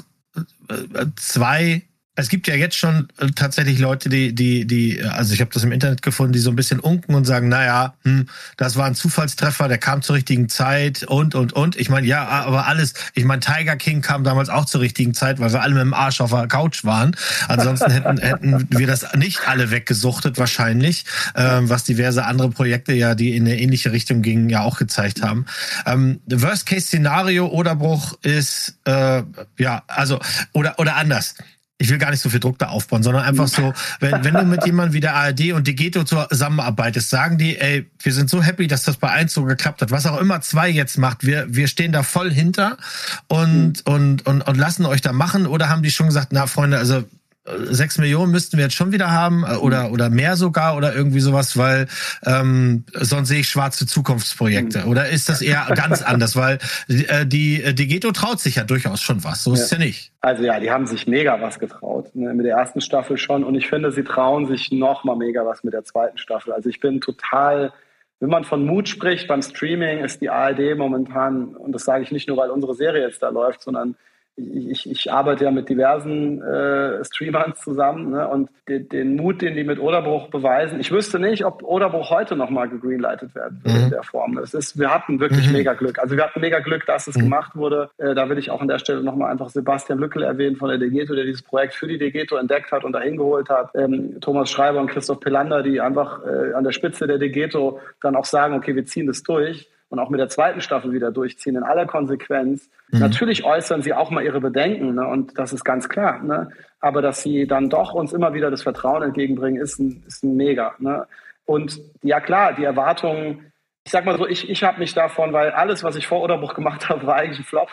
zwei. Es gibt ja jetzt schon tatsächlich Leute, die, die, die, also ich habe das im Internet gefunden, die so ein bisschen unken und sagen, naja, hm, das war ein Zufallstreffer, der kam zur richtigen Zeit und, und, und. Ich meine, ja, aber alles, ich meine, Tiger King kam damals auch zur richtigen Zeit, weil wir alle mit dem Arsch auf der Couch waren. Ansonsten hätten, hätten wir das nicht alle weggesuchtet wahrscheinlich, ähm, was diverse andere Projekte ja, die in eine ähnliche Richtung gingen, ja auch gezeigt haben. Ähm, Worst-Case-Szenario, Oderbruch ist, äh, ja, also, oder, oder anders. Ich will gar nicht so viel Druck da aufbauen, sondern einfach so, wenn, wenn du mit jemandem wie der A R D und Degeto zusammenarbeitest, sagen die, ey, wir sind so happy, dass das bei eins so geklappt hat. Was auch immer zwei jetzt macht, wir, wir stehen da voll hinter und, mhm. und, und, und lassen euch da machen. Oder haben die schon gesagt, na Freunde, also sechs Millionen müssten wir jetzt schon wieder haben oder oder mehr sogar oder irgendwie sowas, weil ähm, sonst sehe ich schwarze Zukunftsprojekte. Oder ist das eher ganz anders? Weil äh, die Degeto traut sich ja durchaus schon was. So ist es ja. ja nicht. Also ja, die haben sich mega was getraut, ne, mit der ersten Staffel schon. Und ich finde, sie trauen sich noch mal mega was mit der zweiten Staffel. Also ich bin total... Wenn man von Mut spricht beim Streaming, ist die A R D momentan, und das sage ich nicht nur, weil unsere Serie jetzt da läuft, sondern Ich, ich, ich arbeite ja mit diversen äh, Streamern zusammen, ne? Und den, den Mut, den die mit Oderbruch beweisen. Ich wüsste nicht, ob Oderbruch heute nochmal gegreenlightet werden würde mhm. in der Form. Es ist, wir hatten wirklich mhm. mega Glück. Also wir hatten mega Glück, dass es mhm. gemacht wurde. Äh, da will ich auch an der Stelle nochmal einfach Sebastian Lückel erwähnen von der Degeto, der dieses Projekt für die Degeto entdeckt hat und dahin geholt hat. Ähm, Thomas Schreiber und Christoph Pelander, die einfach äh, an der Spitze der Degeto dann auch sagen, okay, wir ziehen das durch. Und auch mit der zweiten Staffel wieder durchziehen, in aller Konsequenz. Mhm. Natürlich äußern sie auch mal ihre Bedenken, ne? Und das ist ganz klar. Ne? Aber dass sie dann doch uns immer wieder das Vertrauen entgegenbringen, ist ein, ist ein Mega. Ne? Und ja klar, die Erwartungen, ich sag mal so, ich, ich habe mich davon, weil alles, was ich vor Oderbruch gemacht habe, war eigentlich ein Flop.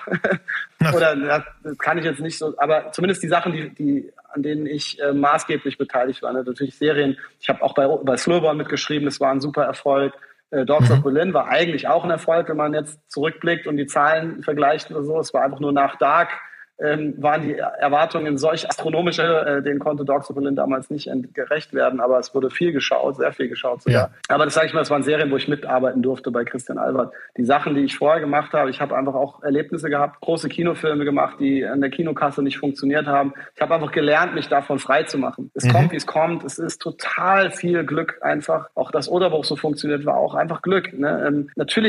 Oder das kann ich jetzt nicht so, aber zumindest die Sachen, die, die an denen ich äh, maßgeblich beteiligt war. Ne? Natürlich Serien, ich habe auch bei, bei Slowburn mitgeschrieben, das war ein super Erfolg. Dogs mhm. of Berlin war eigentlich auch ein Erfolg, wenn man jetzt zurückblickt und die Zahlen vergleicht oder so. Es war einfach nur nach Dark, ähm, waren die Erwartungen solch astronomische, äh, denen konnte Dogs of Berlin damals nicht gerecht werden, aber es wurde viel geschaut, sehr viel geschaut sogar. Ja. Aber das sage ich mal, das waren Serien, wo ich mitarbeiten durfte bei Christian Albert. Die Sachen, die ich vorher gemacht habe, ich habe einfach auch Erlebnisse gehabt, große Kinofilme gemacht, die an der Kinokasse nicht funktioniert haben. Ich habe einfach gelernt, mich davon frei zu machen. Es mhm. kommt, wie es kommt. Es ist total viel Glück einfach. Auch dass Oderbruch so funktioniert, war auch einfach Glück. Ne? Ähm, natürlich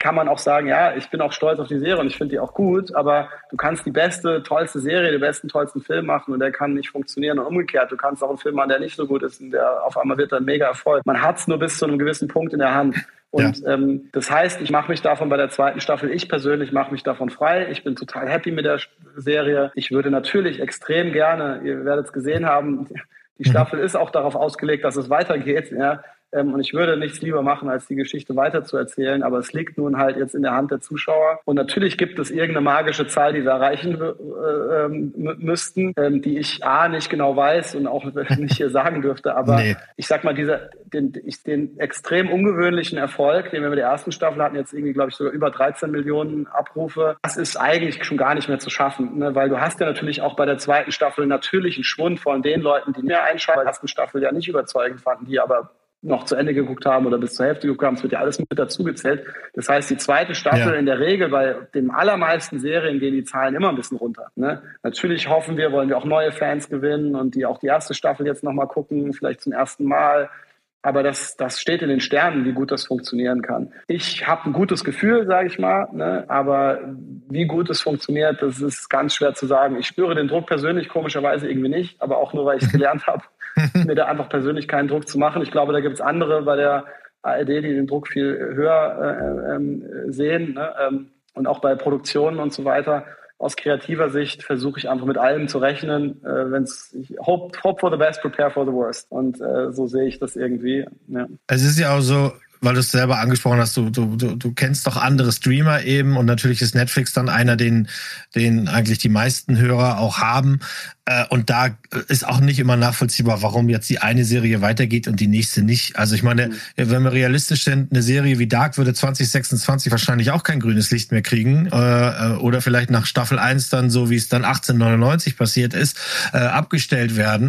kann man auch sagen, ja, ich bin auch stolz auf die Serie und ich finde die auch gut, aber du kannst die beste, tollste Serie, den besten, tollsten Film machen und der kann nicht funktionieren und umgekehrt. Du kannst auch einen Film machen, der nicht so gut ist und der auf einmal wird dann mega Erfolg. Man hat es nur bis zu einem gewissen Punkt in der Hand. Und ja. ähm, das heißt, ich mache mich davon bei der zweiten Staffel, ich persönlich mache mich davon frei. Ich bin total happy mit der Serie. Ich würde natürlich extrem gerne, ihr werdet es gesehen haben, die Staffel ist auch darauf ausgelegt, dass es weitergeht. Ja. Und ich würde nichts lieber machen, als die Geschichte weiter zu erzählen. Aber es liegt nun halt jetzt in der Hand der Zuschauer. Und natürlich gibt es irgendeine magische Zahl, die wir erreichen äh, müssten, ähm, die ich A, nicht genau weiß und auch nicht hier sagen dürfte. Aber nee. ich sag mal, dieser, den, den extrem ungewöhnlichen Erfolg, den wir mit der ersten Staffel hatten, jetzt irgendwie, glaube ich, sogar über dreizehn Millionen Abrufe, das ist eigentlich schon gar nicht mehr zu schaffen. Ne? Weil du hast ja natürlich auch bei der zweiten Staffel natürlich einen Schwund von den Leuten, die mehr einschalten, weil die ersten Staffel ja nicht überzeugend fanden, die aber noch zu Ende geguckt haben oder bis zur Hälfte geguckt haben, es wird ja alles mit dazu gezählt. Das heißt, die zweite Staffel ja. in der Regel bei den allermeisten Serien gehen die Zahlen immer ein bisschen runter. Ne? Natürlich hoffen wir, wollen wir auch neue Fans gewinnen und die auch die erste Staffel jetzt nochmal gucken, vielleicht zum ersten Mal. Aber das, das steht in den Sternen, wie gut das funktionieren kann. Ich habe ein gutes Gefühl, sage ich mal, ne? Aber wie gut es funktioniert, das ist ganz schwer zu sagen. Ich spüre den Druck persönlich komischerweise irgendwie nicht, aber auch nur, weil ich es gelernt habe, mir da einfach persönlich keinen Druck zu machen. Ich glaube, da gibt es andere bei der A R D, die den Druck viel höher äh, äh, sehen, ne? ähm, und auch bei Produktionen und so weiter. Aus kreativer Sicht versuche ich einfach mit allem zu rechnen. Äh, wenn's, ich hope, hope for the best, prepare for the worst. Und äh, so sehe ich das irgendwie. Ja. Es ist ja auch so, weil du es selber angesprochen hast, du, du, du, du kennst doch andere Streamer eben und natürlich ist Netflix dann einer, den, den eigentlich die meisten Hörer auch haben. Und da ist auch nicht immer nachvollziehbar, warum jetzt die eine Serie weitergeht und die nächste nicht. Also ich meine, wenn wir realistisch sind, eine Serie wie Dark würde zwanzig sechsundzwanzig wahrscheinlich auch kein grünes Licht mehr kriegen. Oder vielleicht nach Staffel eins dann, so wie es dann achtzehnhundertneunundneunzig passiert ist, abgestellt werden.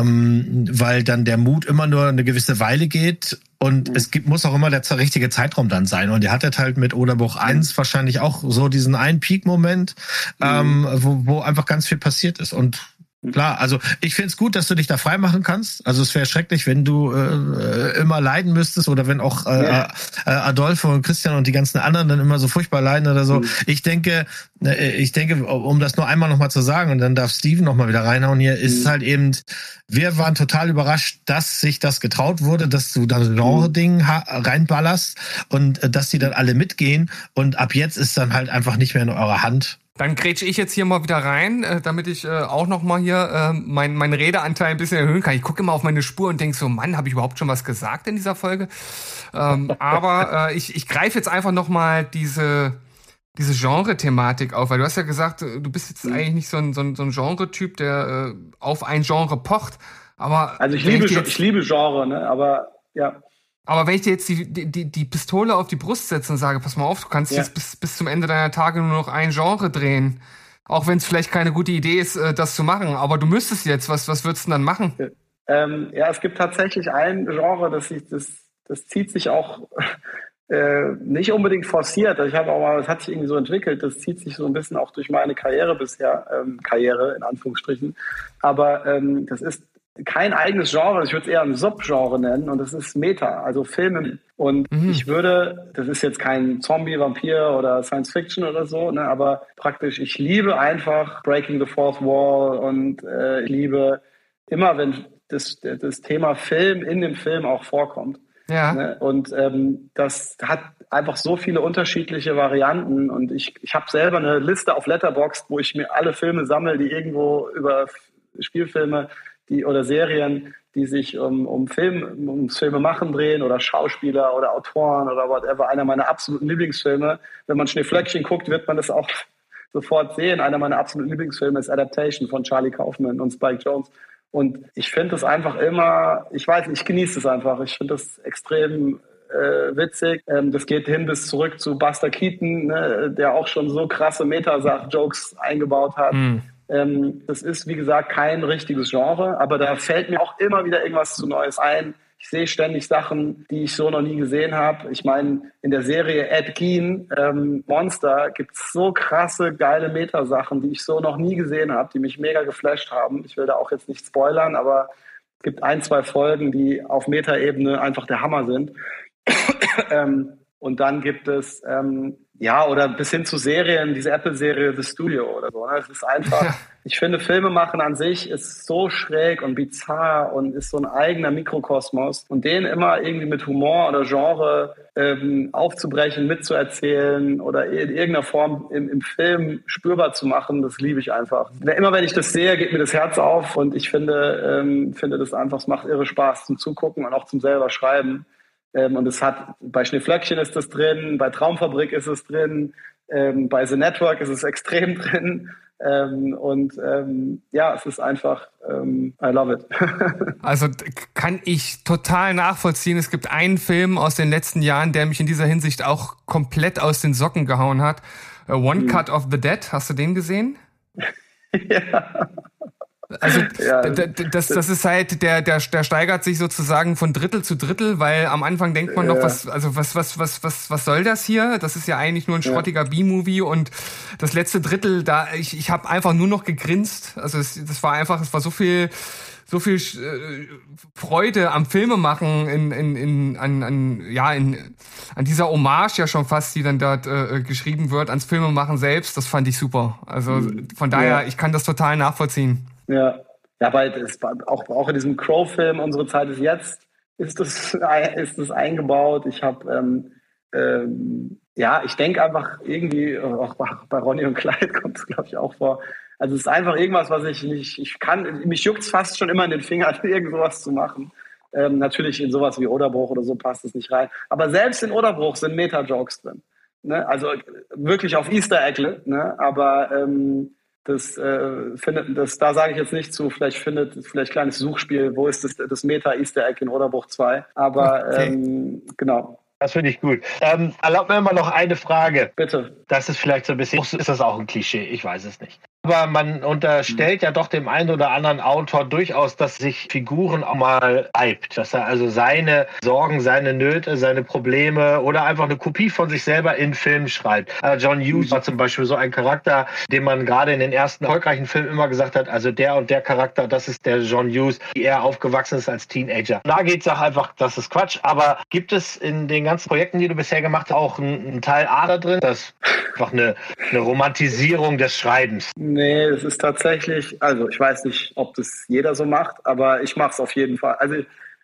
Weil dann der Mut immer nur eine gewisse Weile geht. Und mhm. es gibt, muss auch immer der richtige Zeitraum dann sein. Und ihr hattet halt mit Oderbuch eins mhm. wahrscheinlich auch so diesen einen Peak-Moment, mhm. ähm, wo, wo einfach ganz viel passiert ist. Und klar, also ich finde es gut, dass du dich da frei machen kannst. Also es wäre schrecklich, wenn du äh, immer leiden müsstest oder wenn auch äh, ja. äh, Adolfo und Christian und die ganzen anderen dann immer so furchtbar leiden oder so. Mhm. Ich denke, ich denke, um das nur einmal nochmal zu sagen und dann darf Steven nochmal wieder reinhauen hier, ist mhm. halt eben, wir waren total überrascht, dass sich das getraut wurde, dass du da Genre-Ding ha- reinballerst und äh, dass die dann alle mitgehen und ab jetzt ist dann halt einfach nicht mehr in eurer Hand. Dann grätsche ich jetzt hier mal wieder rein, äh, damit ich äh, auch noch mal hier äh, mein, meinen Redeanteil ein bisschen erhöhen kann. Ich gucke immer auf meine Spur und denke so, Mann, habe ich überhaupt schon was gesagt in dieser Folge? Ähm, aber äh, ich, ich greife jetzt einfach noch mal diese diese Genre-Thematik auf, weil du hast ja gesagt, du bist jetzt eigentlich nicht so ein, so ein, so ein Genre-Typ, der äh, auf ein Genre pocht. Aber also ich liebe, ich, jetzt, ich liebe Genre, ne? Aber ja. Aber wenn ich dir jetzt die, die, die Pistole auf die Brust setze und sage, pass mal auf, du kannst ja. jetzt bis, bis zum Ende deiner Tage nur noch ein Genre drehen. Auch wenn es vielleicht keine gute Idee ist, das zu machen. Aber du müsstest jetzt, was, was würdest du dann machen? Ähm, ja, es gibt tatsächlich ein Genre, das, ich, das, das zieht sich auch äh, nicht unbedingt forciert. Ich habe auch mal, das hat sich irgendwie so entwickelt, das zieht sich so ein bisschen auch durch meine Karriere bisher. Ähm, Karriere in Anführungsstrichen. Aber ähm, das ist kein eigenes Genre, ich würde es eher ein Subgenre nennen und das ist Meta, also Filme. Und mhm. ich würde, das ist jetzt kein Zombie, Vampir oder Science Fiction oder so, ne, aber praktisch, ich liebe einfach Breaking the Fourth Wall und äh, ich liebe immer, wenn das, das Thema Film in dem Film auch vorkommt. Ja. Ne, und ähm, das hat einfach so viele unterschiedliche Varianten und ich, ich habe selber eine Liste auf Letterboxd, wo ich mir alle Filme sammle, die irgendwo über Spielfilme die oder Serien, die sich um, um Film, ums Filme machen drehen oder Schauspieler oder Autoren oder whatever. Einer meiner absoluten Lieblingsfilme. Wenn man Schneeflöckchen guckt, wird man das auch sofort sehen. Einer meiner absoluten Lieblingsfilme ist Adaptation von Charlie Kaufman und Spike Jonze. Und ich finde das einfach immer, ich weiß nicht, ich genieße es einfach. Ich finde das extrem äh, witzig. Ähm, das geht hin bis zurück zu Buster Keaton, ne, der auch schon so krasse Meta-Jokes eingebaut hat. Mhm. Ähm, das ist, wie gesagt, kein richtiges Genre, aber da fällt mir auch immer wieder irgendwas zu Neues ein. Ich sehe ständig Sachen, die ich so noch nie gesehen habe. Ich meine, in der Serie Ed Gein, ähm, Monster, gibt es so krasse, geile Meta-Sachen, die ich so noch nie gesehen habe, die mich mega geflasht haben. Ich will da auch jetzt nicht spoilern, aber es gibt ein, zwei Folgen, die auf Meta-Ebene einfach der Hammer sind. ähm, Und dann gibt es, ähm, ja, oder bis hin zu Serien, diese Apple-Serie The Studio oder so. Ne? Es ist einfach, ja. Ich finde, Filme machen an sich ist so schräg und bizarr und ist so ein eigener Mikrokosmos. Und den immer irgendwie mit Humor oder Genre ähm, aufzubrechen, mitzuerzählen oder in irgendeiner Form im, im Film spürbar zu machen, das liebe ich einfach. Immer wenn ich das sehe, geht mir das Herz auf und ich finde, ähm, finde das einfach, es macht irre Spaß zum Zugucken und auch zum selber Schreiben. Ähm, und es hat, bei Schneeflöckchen ist es drin, bei Traumfabrik ist es drin, ähm, bei The Network ist es extrem drin. Ähm, und ähm, ja, es ist einfach, ähm, I love it. Also kann ich total nachvollziehen. Es gibt einen Film aus den letzten Jahren, der mich in dieser Hinsicht auch komplett aus den Socken gehauen hat. One hm. Cut of the Dead. Hast du den gesehen? Ja. Also ja, das, das ist halt, der, der, der steigert sich sozusagen von Drittel zu Drittel, weil am Anfang denkt man ja. noch, was, also was, was, was, was, was soll das hier? Das ist ja eigentlich nur ein schrottiger ja. B-Movie und das letzte Drittel, da ich, ich habe einfach nur noch gegrinst. Also es, das war einfach, es war so viel, so viel äh, Freude am Filmemachen in, in, in, an, an, ja, in, an dieser Hommage ja schon fast, die dann dort äh, geschrieben wird, ans Filmemachen selbst. Das fand ich super. Also von daher, ja. ich kann das total nachvollziehen. Ja, ja, weil das auch, auch in diesem Crow-Film Unsere Zeit ist jetzt, ist das, ist das eingebaut. Ich habe, ähm, ähm, ja, ich denke einfach irgendwie, auch bei Ronny und Clyde kommt es, glaube ich, auch vor. Also es ist einfach irgendwas, was ich nicht, ich kann, mich juckt's fast schon immer in den Fingern, irgend sowas zu machen. Ähm, natürlich in sowas wie Oderbruch oder so passt es nicht rein. Aber selbst in Oderbruch sind Meta-Jokes drin. Ne? Also wirklich auf Easter Egg, ne? Aber ähm, Das äh, findet, das, da sage ich jetzt nicht zu, vielleicht findet, vielleicht kleines Suchspiel, wo ist das, das Meta-Easter Egg in Oderbruch zwei. Aber okay. ähm, genau. Das finde ich gut. Ähm, erlaubt mir mal noch eine Frage. Bitte. Das ist vielleicht so ein bisschen, ist das auch ein Klischee? Ich weiß es nicht. Aber man unterstellt ja doch dem einen oder anderen Autor durchaus, dass sich Figuren auch mal hypt. Dass er also seine Sorgen, seine Nöte, seine Probleme oder einfach eine Kopie von sich selber in Filmen schreibt. Also John Hughes war zum Beispiel so ein Charakter, den man gerade in den ersten erfolgreichen Filmen immer gesagt hat, also der und der Charakter, das ist der John Hughes, wie er aufgewachsen ist als Teenager. Da geht's auch einfach, das ist Quatsch. Aber gibt es in den ganzen Projekten, die du bisher gemacht hast, auch einen Teil A da drin? Das ist einfach eine, eine Romantisierung des Schreibens. Nee, es ist tatsächlich, also ich weiß nicht, ob das jeder so macht, aber ich mache es auf jeden Fall. Also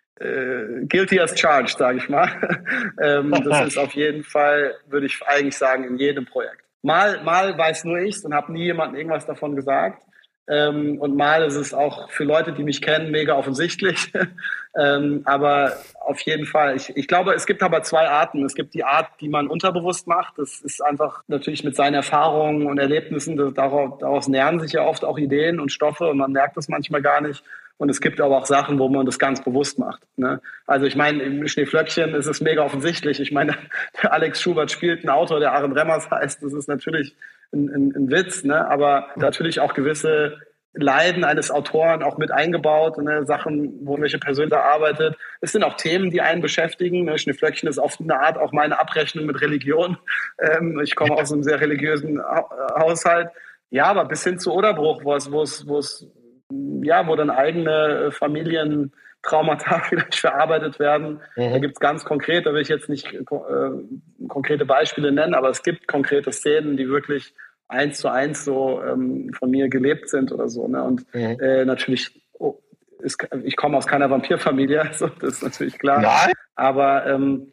äh, guilty as charged, sage ich mal. ähm, das ist auf jeden Fall, würde ich eigentlich sagen, in jedem Projekt. Mal, mal weiß nur ich's und habe nie jemandem irgendwas davon gesagt. Ähm, und mal ist es auch für Leute, die mich kennen, mega offensichtlich. ähm, aber auf jeden Fall. Ich, ich glaube, es gibt aber zwei Arten. Es gibt die Art, die man unterbewusst macht. Das ist einfach natürlich mit seinen Erfahrungen und Erlebnissen. Das, daraus, daraus nähern sich ja oft auch Ideen und Stoffe und man merkt das manchmal gar nicht. Und es gibt aber auch Sachen, wo man das ganz bewusst macht. Ne? Also ich meine, im Schneeflöckchen ist es mega offensichtlich. Ich meine, der Alex Schubert spielt einen Autor, der Aaron Remmers heißt. Das ist natürlich ein, ein, ein Witz, ne? Aber natürlich auch gewisse Leiden eines Autoren auch mit eingebaut, ne? Sachen, wo welche Person da arbeitet. Es sind auch Themen, die einen beschäftigen. Ne? Schneeflöckchen ist oft eine Art auch meine Abrechnung mit Religion. Ähm, ich komme aus einem sehr religiösen ha- Haushalt. Ja, aber bis hin zu Oderbruch, wo es, wo es, wo es ja, wo dann eigene Familientraumata vielleicht verarbeitet werden. Mhm. Da gibt es ganz konkret, da will ich jetzt nicht äh, konkrete Beispiele nennen, aber es gibt konkrete Szenen, die wirklich eins zu eins so ähm, von mir gelebt sind oder so. Ne? Und mhm. äh, natürlich, oh, ist, ich komme aus keiner Vampirfamilie, also das ist natürlich klar. Nein. Aber ähm,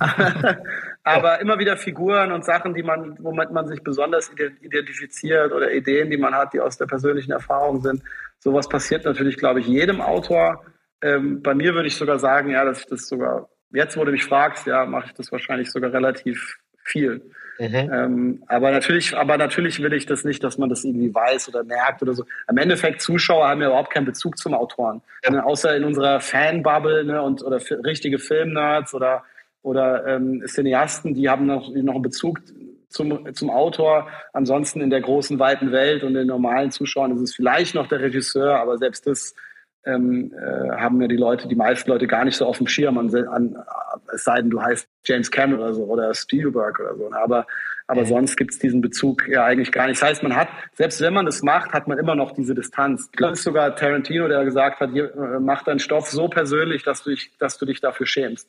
aber immer wieder Figuren und Sachen, die man, womit man sich besonders identifiziert oder Ideen, die man hat, die aus der persönlichen Erfahrung sind. Sowas passiert natürlich, glaube ich, jedem Autor. Ähm, bei mir würde ich sogar sagen, ja, dass ich das sogar, jetzt wo du mich fragst, ja, mache ich das wahrscheinlich sogar relativ viel. Mhm. Ähm, aber natürlich, aber natürlich will ich das nicht, dass man das irgendwie weiß oder merkt oder so. Im Endeffekt, Zuschauer haben ja überhaupt keinen Bezug zum Autoren. Ja. Ne, außer in unserer Fanbubble, ne, und, oder f- richtige Filmnerds oder oder ähm, Cineasten, die haben noch, noch einen Bezug zum, zum Autor. Ansonsten in der großen, weiten Welt und den normalen Zuschauern ist es vielleicht noch der Regisseur, aber selbst das ähm, äh, haben ja die Leute, die meisten Leute gar nicht so auf dem Schirm, an, an, es sei denn, du heißt James Cameron oder so oder Spielberg oder so. Aber, aber mhm. sonst gibt es diesen Bezug ja eigentlich gar nicht. Das heißt, man hat, selbst wenn man das macht, hat man immer noch diese Distanz. Das ist sogar Tarantino, der gesagt hat, hier, äh, mach deinen Stoff so persönlich, dass du dich, dass du dich dafür schämst.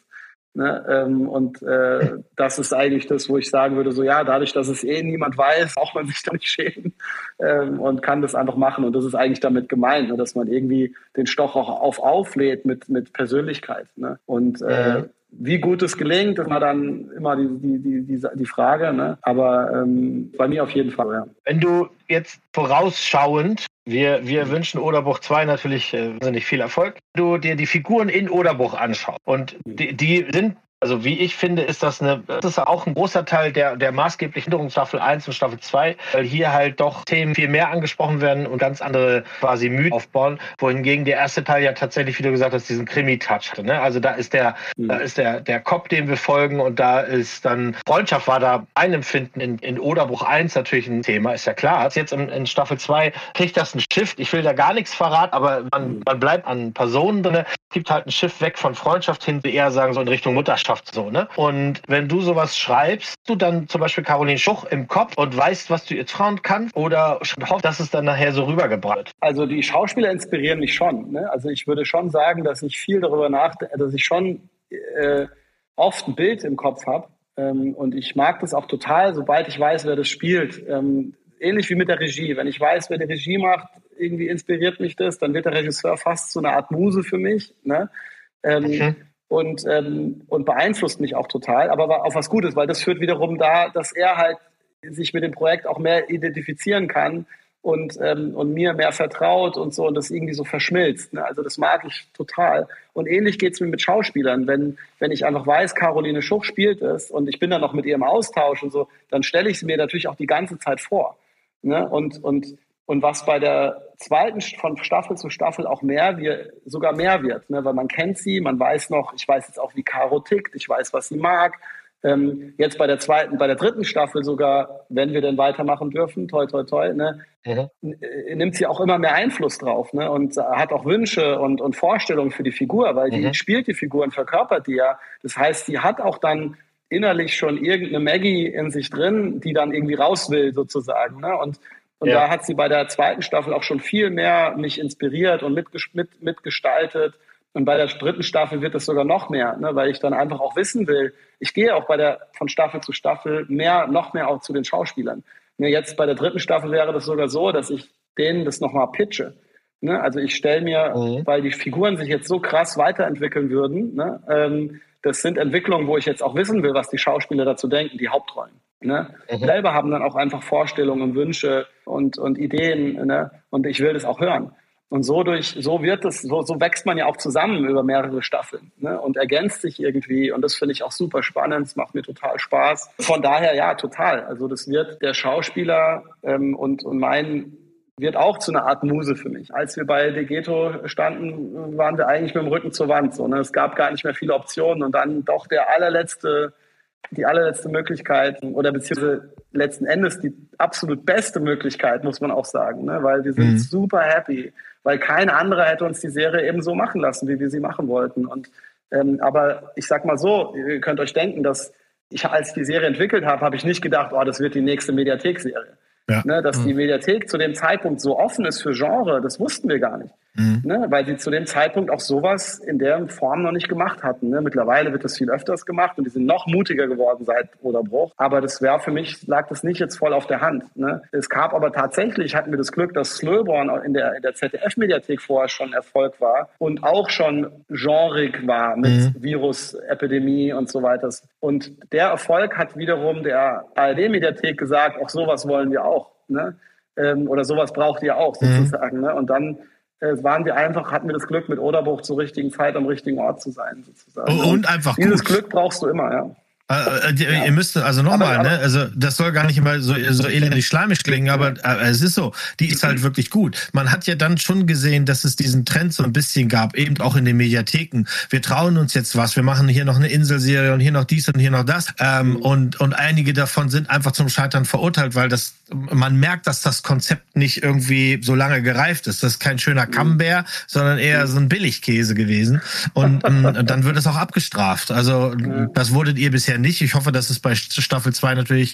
Ne? Ähm, und äh, das ist eigentlich das, wo ich sagen würde, so ja, dadurch, dass es eh niemand weiß, braucht man sich da nicht schämen ähm, und kann das einfach machen. Und das ist eigentlich damit gemeint, ne? Dass man irgendwie den Stoch auch auf auflädt mit, mit Persönlichkeit. Ne? Und äh, mhm. wie gut es gelingt, ist mal dann immer die, die, die, die, die Frage. Ne? Aber ähm, bei mir auf jeden Fall, ja. Wenn du jetzt vorausschauend, wir, wir wünschen Oderbruch zwei natürlich äh, wahnsinnig viel Erfolg, wenn du dir die Figuren in Oderbruch anschaust und die, die sind, also wie ich finde, ist das eine, das ist auch ein großer Teil der, der maßgeblichen Änderung Staffel eins und Staffel zwei, weil hier halt doch Themen viel mehr angesprochen werden und ganz andere quasi Mythen aufbauen, wohingegen der erste Teil ja tatsächlich, wie du gesagt hast, diesen Krimi-Touch hatte, ne? Also da ist der, mhm. da ist der, der Cop, dem wir folgen und da ist dann, Freundschaft war da ein Empfinden in, in Oderbruch eins natürlich ein Thema, ist ja klar. Jetzt in, in Staffel zwei kriegt das einen Shift, ich will da gar nichts verraten, aber man, man bleibt an Personen drin, gibt halt ein Shift weg von Freundschaft hin, eher sagen so in Richtung Mutterschaft. So, ne? Und wenn du sowas schreibst, du dann zum Beispiel Caroline Schuch im Kopf und weißt, was du ihr trauen kannst oder hoffst, dass es dann nachher so rübergebracht wird? Also die Schauspieler inspirieren mich schon. Ne? Also ich würde schon sagen, dass ich viel darüber nachdenke, dass ich schon äh, oft ein Bild im Kopf habe ähm, und ich mag das auch total, sobald ich weiß, wer das spielt. Ähm, ähnlich wie mit der Regie. Wenn ich weiß, wer die Regie macht, irgendwie inspiriert mich das, dann wird der Regisseur fast so eine Art Muse für mich. Ne? Ähm, okay. Und, ähm, und beeinflusst mich auch total, aber auf was Gutes, weil das führt wiederum da, dass er halt sich mit dem Projekt auch mehr identifizieren kann und, ähm, und mir mehr vertraut und so und das irgendwie so verschmilzt. Ne? Also das mag ich total. Und ähnlich geht's mir mit Schauspielern. Wenn, wenn ich einfach weiß, Caroline Schuch spielt es und ich bin dann noch mit ihr im Austausch und so, dann stelle ich sie mir natürlich auch die ganze Zeit vor. Ne? Und, und Und was bei der zweiten, von Staffel zu Staffel auch mehr, wir, sogar mehr wird, ne? Weil man kennt sie, man weiß noch, ich weiß jetzt auch, wie Caro tickt, ich weiß, was sie mag. Ähm, jetzt bei der zweiten, bei der dritten Staffel sogar, wenn wir denn weitermachen dürfen, toi, toi, toi, ne? Mhm. Nimmt sie auch immer mehr Einfluss drauf, ne? Und hat auch Wünsche und, und Vorstellungen für die Figur, weil die mhm. spielt die Figur und verkörpert die ja. Das heißt, sie hat auch dann innerlich schon irgendeine Maggie in sich drin, die dann irgendwie raus will, sozusagen, ne? Und Und ja. da hat sie bei der zweiten Staffel auch schon viel mehr mich inspiriert und mitges- mit, mitgestaltet. Und bei der dritten Staffel wird es sogar noch mehr, ne, weil ich dann einfach auch wissen will, ich gehe auch bei der von Staffel zu Staffel mehr, noch mehr auch zu den Schauspielern. Ne, jetzt bei der dritten Staffel wäre das sogar so, dass ich denen das nochmal pitche. Ne, also ich stelle mir, mhm. weil die Figuren sich jetzt so krass weiterentwickeln würden, ne, ähm, das sind Entwicklungen, wo ich jetzt auch wissen will, was die Schauspieler dazu denken, die Hauptrollen. Ne? Mhm. Selber haben dann auch einfach Vorstellungen und Wünsche und, und Ideen, ne? Und ich will das auch hören. Und so durch, so wird es, so, so wächst man ja auch zusammen über mehrere Staffeln, ne? Und ergänzt sich irgendwie. Und das finde ich auch super spannend. Es macht mir total Spaß. Von daher, ja, total. Also das wird der Schauspieler ähm, und, und mein wird auch zu einer Art Muse für mich. Als wir bei Degeto standen, waren wir eigentlich mit dem Rücken zur Wand. So, ne? Es gab gar nicht mehr viele Optionen. Und dann doch der allerletzte die allerletzte Möglichkeit oder beziehungsweise letzten Endes die absolut beste Möglichkeit, muss man auch sagen, ne? Weil wir sind mhm. super happy, weil kein anderer hätte uns die Serie eben so machen lassen, wie wir sie machen wollten. Und ähm, aber ich sag mal so, ihr könnt euch denken, dass ich, als ich die Serie entwickelt habe, habe ich nicht gedacht, oh, das wird die nächste Mediathek-Serie. Ja. Ne, dass mhm. die Mediathek zu dem Zeitpunkt so offen ist für Genre, das wussten wir gar nicht. Mhm. Ne, weil sie zu dem Zeitpunkt auch sowas in der Form noch nicht gemacht hatten. Ne. Mittlerweile wird das viel öfters gemacht und die sind noch mutiger geworden seit Oderbruch. Aber das wäre für mich, lag das nicht jetzt voll auf der Hand. Ne. Es gab aber tatsächlich, hatten wir das Glück, dass Slöborn in der, in der Z D F-Mediathek vorher schon Erfolg war und auch schon genrig war mit mhm. Virus, Epidemie und so weiter. Und der Erfolg hat wiederum der A R D-Mediathek gesagt, auch sowas wollen wir auch. Ne? Ähm, oder sowas braucht ihr auch sozusagen. Mhm. Ne? Und dann äh, waren wir einfach, hatten wir das Glück, mit Oderbruch zur richtigen Zeit am richtigen Ort zu sein, sozusagen. Und, und einfach dieses gut. Glück brauchst du immer, ja. Äh, die, ja. Ihr müsst, also nochmal, ne, also das soll gar nicht immer so, so elendig schleimig klingen, aber äh, es ist so, die ist halt wirklich gut. Man hat ja dann schon gesehen, dass es diesen Trend so ein bisschen gab, eben auch in den Mediatheken. Wir trauen uns jetzt was, wir machen hier noch eine Inselserie und hier noch dies und hier noch das. Ähm, mhm. und, und einige davon sind einfach zum Scheitern verurteilt, weil das, man merkt, dass das Konzept nicht irgendwie so lange gereift ist. Das ist kein schöner Camembert, sondern eher so ein Billigkäse gewesen. Und, und dann wird es auch abgestraft. Also das wurdet ihr bisher nicht. Ich hoffe, dass es bei Staffel zwei natürlich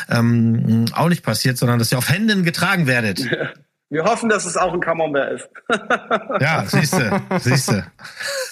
ähm, auch nicht passiert, sondern dass ihr auf Händen getragen werdet. Wir hoffen, dass es auch ein Camembert ist. Ja, siehste, siehste.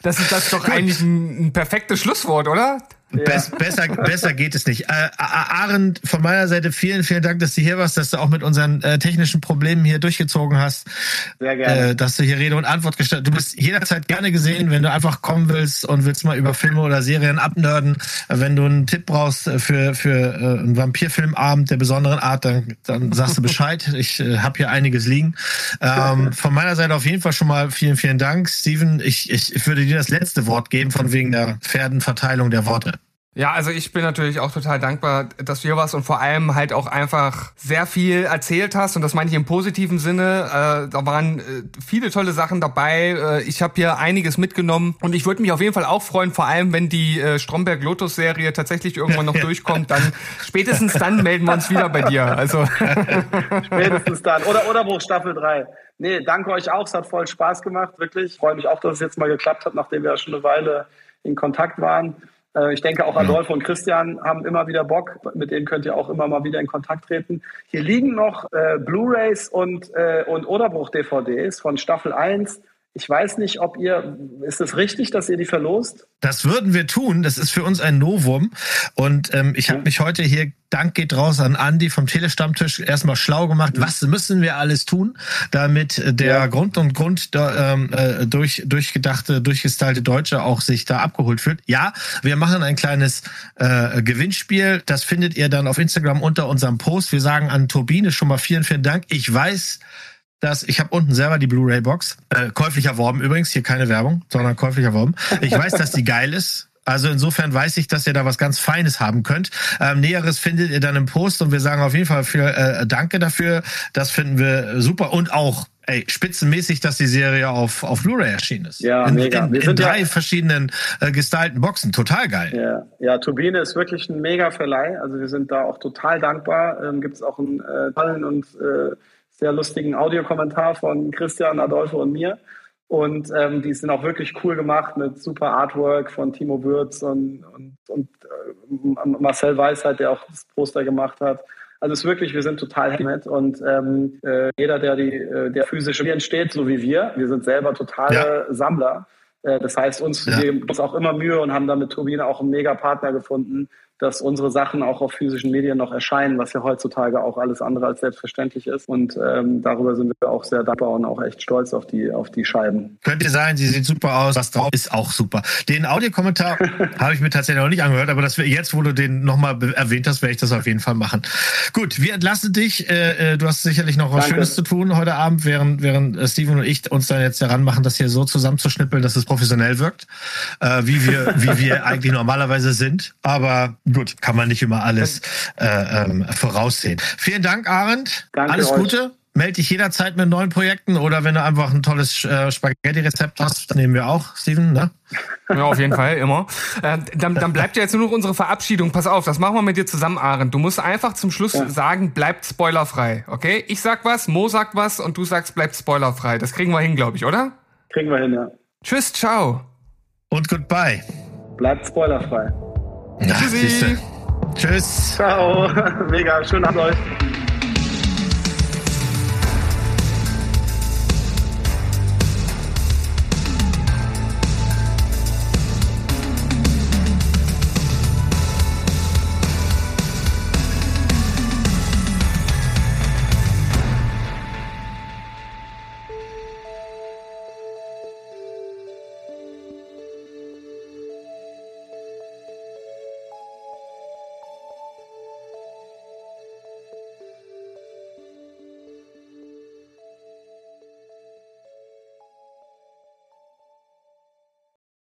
Das ist, das ist doch eigentlich ein, ein perfektes Schlusswort, oder? Ja. Bess, besser, besser geht es nicht. Äh, Arend, von meiner Seite vielen, vielen Dank, dass du hier warst, dass du auch mit unseren äh, technischen Problemen hier durchgezogen hast. Sehr gerne. Äh, dass du hier Rede und Antwort gestellt hast. Du bist jederzeit gerne gesehen, wenn du einfach kommen willst und willst mal über Filme oder Serien abnörden. Wenn du einen Tipp brauchst für für äh, einen Vampirfilmabend der besonderen Art, dann, dann sagst du Bescheid. Ich äh, habe hier einiges liegen. Ähm, von meiner Seite auf jeden Fall schon mal vielen, vielen Dank. Steven, ich, ich, ich würde dir das letzte Wort geben, von wegen der Pferdenverteilung der Worte. Ja, also ich bin natürlich auch total dankbar, dass du hier warst und vor allem halt auch einfach sehr viel erzählt hast und das meine ich im positiven Sinne. Äh, da waren äh, viele tolle Sachen dabei. Äh, ich habe hier einiges mitgenommen und ich würde mich auf jeden Fall auch freuen, vor allem wenn die äh, Stromberg-Lotus-Serie tatsächlich irgendwann noch durchkommt, dann spätestens dann melden wir uns wieder bei dir. Also spätestens dann. Oder Oderbruch Staffel drei. Nee, danke euch auch. Es hat voll Spaß gemacht, wirklich. Ich freue mich auch, dass es jetzt mal geklappt hat, nachdem wir ja schon eine Weile in Kontakt waren. Ich denke, auch Adolfo und Christian haben immer wieder Bock. Mit denen könnt ihr auch immer mal wieder in Kontakt treten. Hier liegen noch äh, Blu-rays und, äh, und Oderbruch-D V Ds von Staffel eins. Ich weiß nicht, ob ihr, ist es richtig, dass ihr die verlost? Das würden wir tun. Das ist für uns ein Novum. Und ähm, ich habe mich heute hier, Dank geht raus an Andi vom Telestammtisch, erstmal schlau gemacht. Was müssen wir alles tun, damit der ja. Grund und Grund ähm, äh, durch durchgedachte, durchgestylte Deutsche auch sich da abgeholt fühlt? Ja, wir machen ein kleines äh, Gewinnspiel. Das findet ihr dann auf Instagram unter unserem Post. Wir sagen an Turbine schon mal vielen, vielen Dank. Ich weiß, dass ich habe unten selber die Blu-ray-Box, äh, käuflich erworben übrigens, hier keine Werbung, sondern käuflich erworben. Ich weiß, dass die geil ist. Also insofern weiß ich, dass ihr da was ganz Feines haben könnt. Ähm, Näheres findet ihr dann im Post und wir sagen auf jeden Fall viel äh, Danke dafür. Das finden wir super und auch ey, spitzenmäßig, dass die Serie auf auf Blu-ray erschienen ist. Ja, in, mega. in, Wir in sind drei ja, verschiedenen äh, gestylten Boxen. Total geil. Ja, ja, Turbine ist wirklich ein mega Verleih. Also wir sind da auch total dankbar. Ähm, Gibt es auch einen äh, tollen und äh, sehr lustigen Audiokommentar von Christian, Adolfo und mir. Und ähm, die sind auch wirklich cool gemacht mit super Artwork von Timo Würz und, und, und äh, Marcel Weisheit, der auch das Poster gemacht hat. Also es ist wirklich, wir sind total happy mit. Und ähm, äh, jeder, der die äh, der physische Medien steht, so wie wir, wir sind selber totale ja. Sammler. Äh, das heißt, uns ja. geben uns auch immer Mühe und haben da mit Turbine auch einen Mega-Partner gefunden, dass unsere Sachen auch auf physischen Medien noch erscheinen, was ja heutzutage auch alles andere als selbstverständlich ist. Und ähm, darüber sind wir auch sehr dankbar und auch echt stolz auf die auf die Scheiben. Könnte sein, sie sieht super aus, was drauf ist auch super. Den Audiokommentar habe ich mir tatsächlich noch nicht angehört, aber das jetzt, wo du den nochmal erwähnt hast, werde ich das auf jeden Fall machen. Gut, wir entlassen dich. Äh, du hast sicherlich noch was Danke. Schönes zu tun heute Abend, während während Steven und ich uns dann jetzt daran machen, das hier so zusammenzuschnippeln, dass es professionell wirkt, äh, wie wir wie wir eigentlich normalerweise sind. Aber gut, kann man nicht immer alles äh, ähm, voraussehen. Vielen Dank, Arend. Danke Alles euch. Gute. Meld dich jederzeit mit neuen Projekten oder wenn du einfach ein tolles äh, Spaghetti-Rezept hast, dann nehmen wir auch, Steven, ne? Ja, auf jeden Fall, immer. Äh, dann, dann bleibt ja jetzt nur noch unsere Verabschiedung. Pass auf, das machen wir mit dir zusammen, Arend. Du musst einfach zum Schluss ja. sagen, bleibt spoilerfrei, okay? Ich sag was, Mo sagt was und du sagst, bleibt spoilerfrei. Das kriegen wir hin, glaube ich, oder? Kriegen wir hin, ja. Tschüss, ciao. Und goodbye. Bleibt spoilerfrei. Ja, tschüssi. Tschüss. Ciao. Mega, schönen Abend euch.